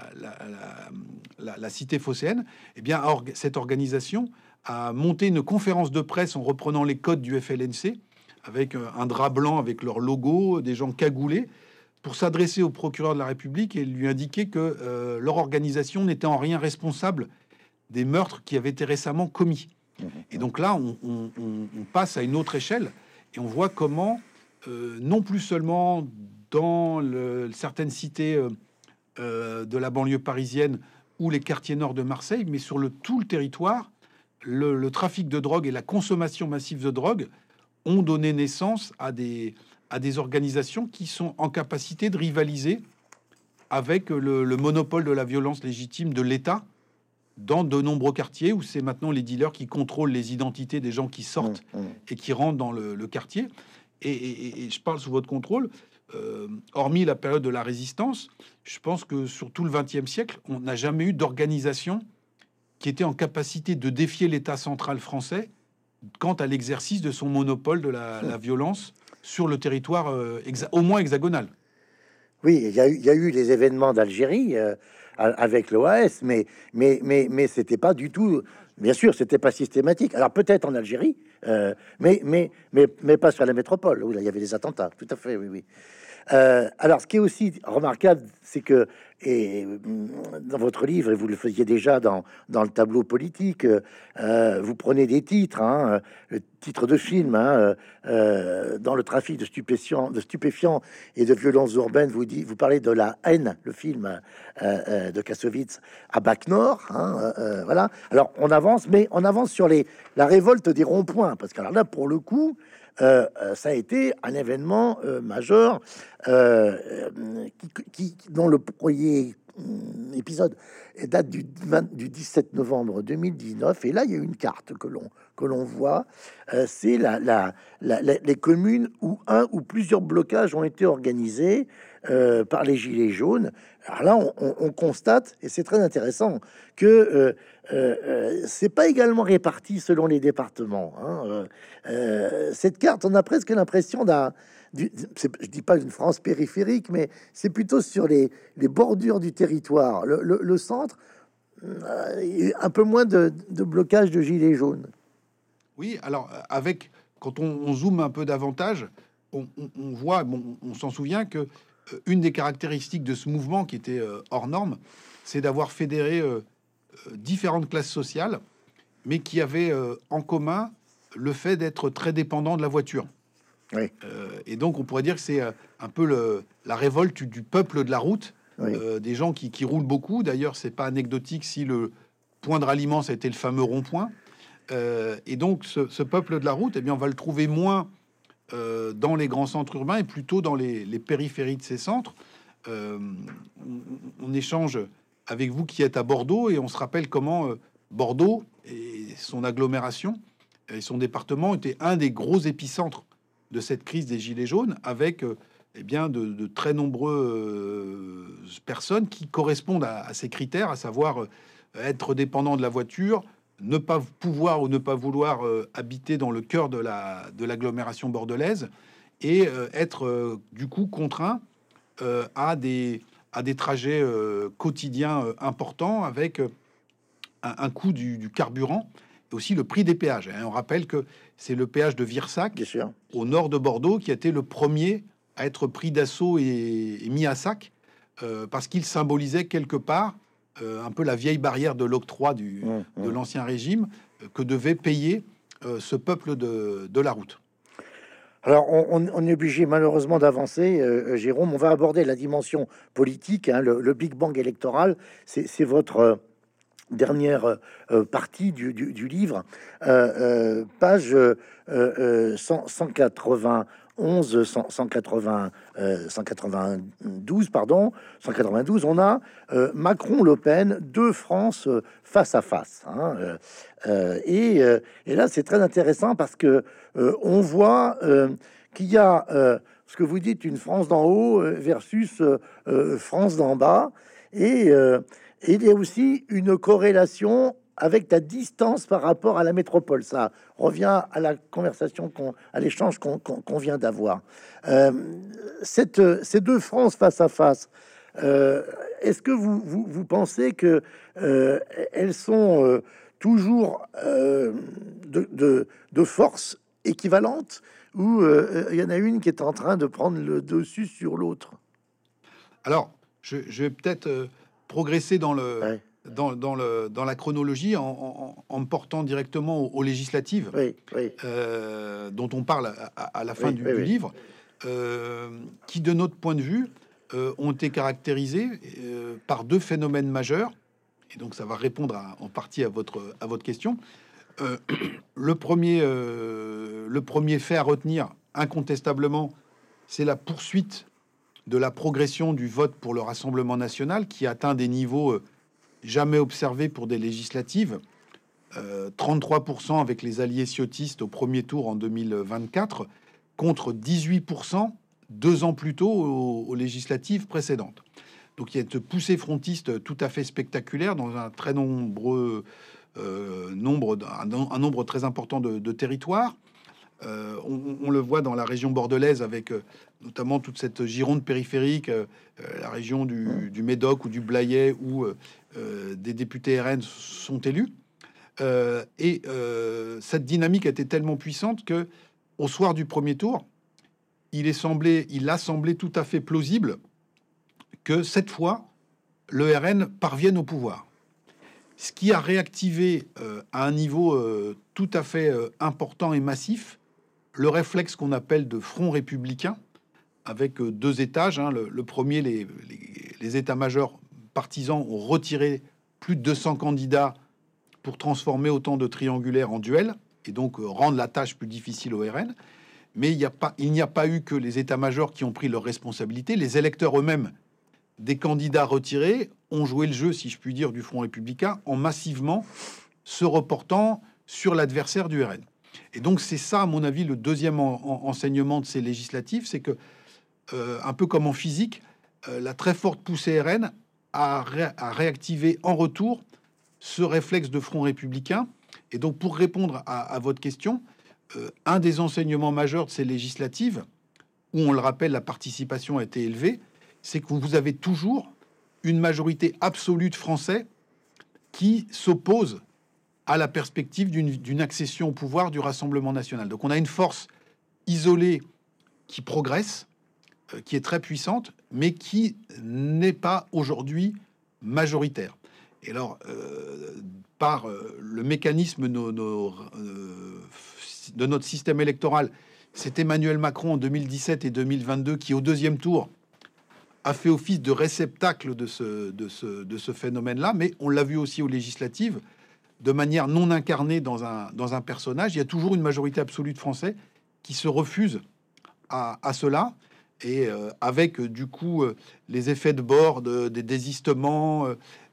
la cité phocéenne, eh bien, cette organisation a monté une conférence de presse en reprenant les codes du FLNC, avec un drap blanc avec leur logo, des gens cagoulés, pour s'adresser au procureur de la République et lui indiquer que leur organisation n'était en rien responsable des meurtres qui avaient été récemment commis. Et donc là, on passe à une autre échelle et on voit comment, non plus seulement dans certaines cités de la banlieue parisienne ou les quartiers nord de Marseille, mais sur tout le territoire, le trafic de drogue et la consommation massive de drogue ont donné naissance à des organisations qui sont en capacité de rivaliser avec le monopole de la violence légitime de l'État dans de nombreux quartiers où c'est maintenant les dealers qui contrôlent les identités des gens qui sortent et qui rentrent dans le quartier. Et je parle sous votre contrôle. Hormis la période de la résistance, je pense que sur tout le XXe siècle, on n'a jamais eu d'organisation qui était en capacité de défier l'État central français quant à l'exercice de son monopole de la violence sur le territoire au moins hexagonal. Oui, il y a eu les événements d'Algérie avec l'OAS, mais c'était pas du tout. Bien sûr, c'était pas systématique. Alors peut-être en Algérie, mais pas sur la métropole où là il y avait des attentats. Tout à fait, oui, oui. Alors, ce qui est aussi remarquable, c'est que, et dans votre livre, et vous le faisiez déjà dans le tableau politique, vous prenez des titres, hein, le titre de film, hein, dans le trafic de stupéfiants et de violences urbaines, vous parlez de La haine, le film de Kassovitz à Bac Nord, hein, voilà. Alors, on avance, mais on avance sur la révolte des ronds-points, parce que alors là, pour le coup, ça a été un événement majeur dont le premier épisode date du 17 novembre 2019. Et là, il y a une carte que l'on voit. C'est les communes où un ou plusieurs blocages ont été organisés par les Gilets jaunes. Alors là, on constate, et c'est très intéressant, que c'est pas également réparti selon les départements, hein. Cette carte, on a presque l'impression je dis pas une France périphérique, mais c'est plutôt sur les bordures du territoire. Le centre, un peu moins de blocage de gilets jaunes. Oui, alors quand on zoome un peu davantage, on voit, bon, on s'en souvient que une des caractéristiques de ce mouvement qui était hors norme, c'est d'avoir fédéré différentes classes sociales, mais qui avaient en commun le fait d'être très dépendant de la voiture. Oui. Et donc, on pourrait dire que c'est un peu la révolte du peuple de la route, Oui. des gens qui roulent beaucoup. D'ailleurs, c'est pas anecdotique si le point de ralliement, ça a été le fameux rond-point. Et donc, ce peuple de la route, eh bien, on va le trouver moins dans les grands centres urbains et plutôt dans les périphéries de ces centres. On échange avec vous qui êtes à Bordeaux et on se rappelle comment Bordeaux et son agglomération et son département étaient un des gros épicentres de cette crise des Gilets jaunes, avec eh bien de très nombreuses personnes qui correspondent à ces critères, à savoir être dépendant de la voiture, ne pas pouvoir ou ne pas vouloir habiter dans le cœur de l'agglomération bordelaise et être du coup contraint à des trajets quotidiens importants avec un coût du carburant aussi le prix des péages. On rappelle que c'est le péage de Virsac, bien sûr. au nord de Bordeaux, qui a été le premier à être pris d'assaut et mis à sac, parce qu'il symbolisait quelque part un peu la vieille barrière de l'octroi de l'ancien régime que devait payer ce peuple de la route. Alors, on est obligé malheureusement d'avancer, Jérôme. On va aborder la dimension politique, hein, le Big Bang électoral. C'est votre dernière partie du livre, page 191, 192, pardon, 192. On a Macron-Le Pen, deux France face à face. Hein, et là, c'est très intéressant parce que on voit qu'il y a ce que vous dites, une France d'en haut versus France d'en bas. Et il y a aussi une corrélation avec ta distance par rapport à la métropole. Ça revient à la conversation, à l'échange qu'on vient d'avoir. Ces deux France face à face, est-ce que vous pensez que elles sont toujours de force équivalente, ou il y en a une qui est en train de prendre le dessus sur l'autre? Alors, je vais peut-être progresser dans Ouais. dans la chronologie en me portant directement aux législatives, Oui, oui, dont on parle à la fin oui, du oui, oui. livre, qui, de notre point de vue, ont été caractérisés par deux phénomènes majeurs. Et donc, ça va répondre en partie à votre question. Le premier fait à retenir, incontestablement, c'est la poursuite de la progression du vote pour le Rassemblement national, qui atteint des niveaux jamais observés pour des législatives. 33% avec les alliés ciotistes au premier tour en 2024, contre 18% 2 ans plus tôt aux législatives précédentes. Donc il y a une poussée frontiste tout à fait spectaculaire dans un très nombre très important de territoires. On le voit dans la région bordelaise avec notamment toute cette Gironde périphérique, la région du Médoc ou du Blayais, où des députés RN sont élus. Cette dynamique a été tellement puissante que, au soir du premier tour, il a semblé tout à fait plausible que cette fois, le RN parvienne au pouvoir. Ce qui a réactivé à un niveau tout à fait important et massif le réflexe qu'on appelle de front républicain, avec deux étages. Hein. Le premier, les états-majors partisans ont retiré plus de 200 candidats pour transformer autant de triangulaires en duels, et donc rendre la tâche plus difficile au RN. Mais il n'y a pas eu que les états-majors qui ont pris leurs responsabilités. Les électeurs eux-mêmes des candidats retirés ont joué le jeu, si je puis dire, du Front républicain, en massivement se reportant sur l'adversaire du RN. Et donc c'est ça, à mon avis, le deuxième enseignement de ces législatives, c'est que, un peu comme en physique, la très forte poussée RN a réactivé en retour ce réflexe de Front républicain. Et donc, pour répondre à votre question, un des enseignements majeurs de ces législatives, où on le rappelle, la participation a été élevée, c'est que vous avez toujours une majorité absolue de Français qui s'oppose à la perspective d'une accession au pouvoir du Rassemblement national. Donc on a une force isolée qui progresse, qui est très puissante, mais qui n'est pas aujourd'hui majoritaire. Et alors, par le mécanisme de notre système électoral, c'est Emmanuel Macron en 2017 et 2022 qui, au deuxième tour, a fait office de réceptacle de ce phénomène-là, mais on l'a vu aussi aux législatives, de manière non incarnée dans un personnage. Il y a toujours une majorité absolue de Français qui se refusent à cela, et avec du coup les effets de bord des désistements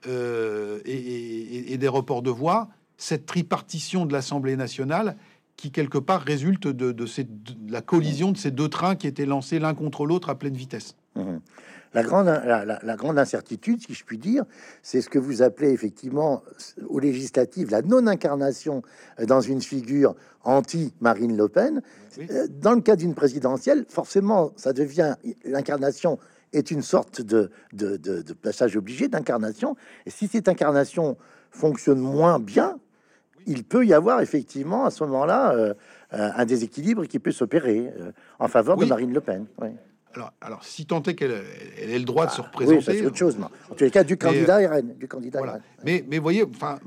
et des reports de voix, cette tripartition de l'Assemblée nationale qui quelque part résulte de la collision de ces deux trains qui étaient lancés l'un contre l'autre à pleine vitesse. Mmh. La grande incertitude, si je puis dire, c'est ce que vous appelez effectivement aux législatives la non-incarnation dans une figure anti-Marine Le Pen. Oui. Dans le cas d'une présidentielle, forcément, ça devient l'incarnation est une sorte de passage obligé d'incarnation. Et si cette incarnation fonctionne moins bien, il peut y avoir effectivement à ce moment-là un déséquilibre qui peut s'opérer en faveur de Marine Le Pen. Oui. Alors, si tant est qu'elle ait le droit de se Oui, représenter, c'est autre chose. En tous les cas, du candidat RN, du candidat voilà. RN. Mais voyez, enfin,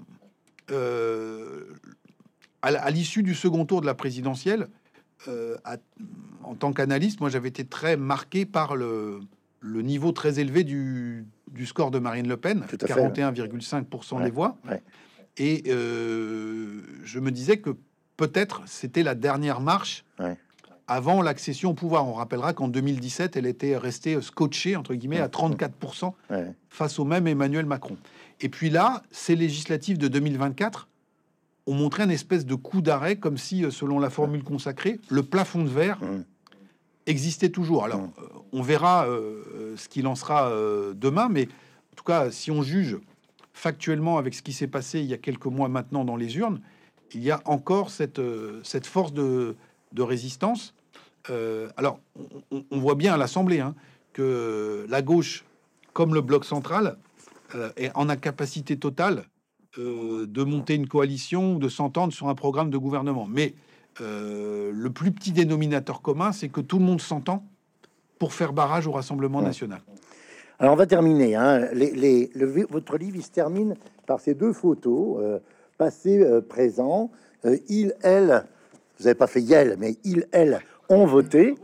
à l'issue du second tour de la présidentielle, en tant qu'analyste, moi, j'avais été très marqué par le niveau très élevé du score de Marine Le Pen, 41,5% des voix. Ouais. Et je me disais que peut-être c'était la dernière marche avant l'accession au pouvoir. On rappellera qu'en 2017, elle était restée scotchée, entre guillemets, à 34% face au même Emmanuel Macron. Et puis là, ces législatives de 2024 ont montré une espèce de coup d'arrêt, comme si, selon la formule consacrée, le plafond de verre existait toujours. Alors, on verra ce qu'il en sera demain, mais en tout cas, si on juge factuellement avec ce qui s'est passé il y a quelques mois maintenant dans les urnes, il y a encore cette force de résistance. Alors, on voit bien à l'Assemblée que la gauche, comme le bloc central, est en incapacité totale de monter une coalition ou de s'entendre sur un programme de gouvernement. Mais le plus petit dénominateur commun, c'est que tout le monde s'entend pour faire barrage au Rassemblement national. Alors, on va terminer. Votre livre, il se termine par ces deux photos, passé, présent. Il, elle, vous n'avez pas fait Yel, mais il, elle ont voté.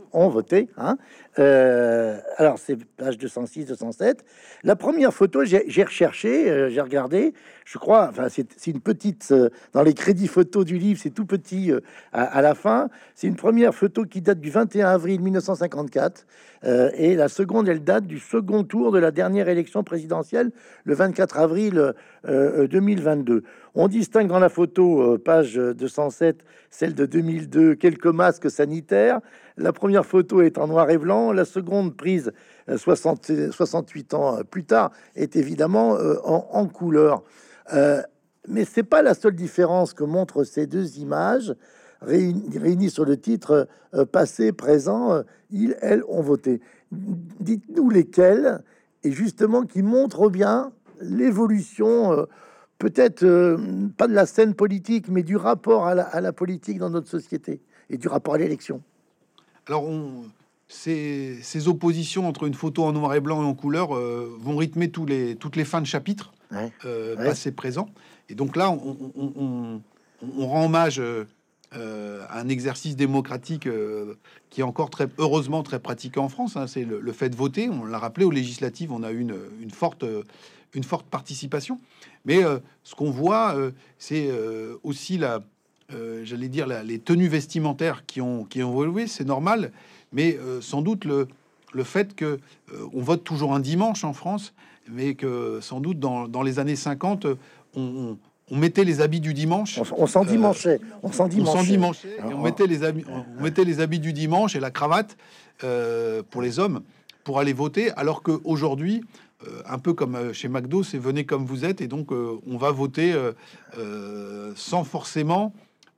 Alors, c'est page 206, 207. La première photo, j'ai recherché, j'ai regardé. Je crois, enfin, c'est une petite... dans les crédits photos du livre, c'est tout petit à la fin. C'est une première photo qui date du 21 avril 1954. Et la seconde, elle date du second tour de la dernière élection présidentielle, le 24 avril 2022. On distingue dans la photo, page 207, celle de 2002, quelques masques sanitaires. La première photo est en noir et blanc. La seconde, prise 68 ans plus tard, est évidemment en couleur. Mais c'est pas la seule différence que montrent ces deux images réunies sur le titre passé, présent, ils, elles ont voté. Dites-nous lesquels, et justement qui montrent bien l'évolution, peut-être pas de la scène politique, mais du rapport à la politique dans notre société et du rapport à l'élection. Alors, ces oppositions entre une photo en noir et blanc et en couleur vont rythmer toutes les fins de chapitre, passé, présent. Et donc là, on rend hommage à un exercice démocratique qui est encore heureusement très pratiqué en France. C'est le fait de voter. On l'a rappelé, aux législatives, on a eu une forte participation. Mais ce qu'on voit, c'est aussi j'allais dire les tenues vestimentaires qui ont évolué, c'est normal, mais sans doute le fait que on vote toujours un dimanche en France, mais que sans doute dans les années 50, on mettait les habits du dimanche. On s'endimanchait. On mettait les habits du dimanche et la cravate pour les hommes pour aller voter, alors qu'aujourd'hui, un peu comme chez McDo, c'est venez comme vous êtes, et donc on va voter sans forcément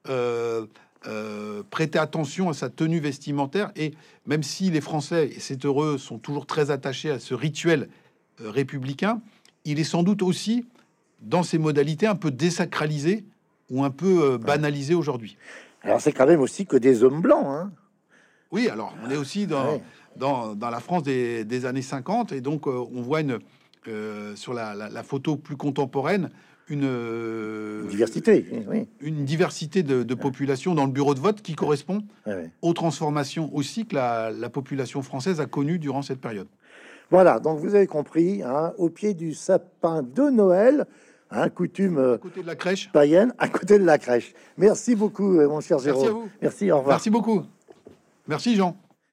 prêter attention à sa tenue vestimentaire. Et même si les Français, et c'est heureux, sont toujours très attachés à ce rituel républicain, il est sans doute aussi dans ses modalités un peu désacralisé ou un peu banalisé aujourd'hui. Alors c'est quand même aussi que des hommes blancs. Oui, alors on est aussi dans la France des années 50, et donc on voit sur la photo plus contemporaine une diversité, une diversité de population dans le bureau de vote qui correspond aux transformations aussi que la population française a connues durant cette période. Voilà, donc vous avez compris, au pied du sapin de Noël, coutume à côté de la crèche païenne, à côté de la crèche. Merci beaucoup, mon cher Jérôme. Merci à vous. Merci, au revoir. Merci beaucoup. Merci Jean.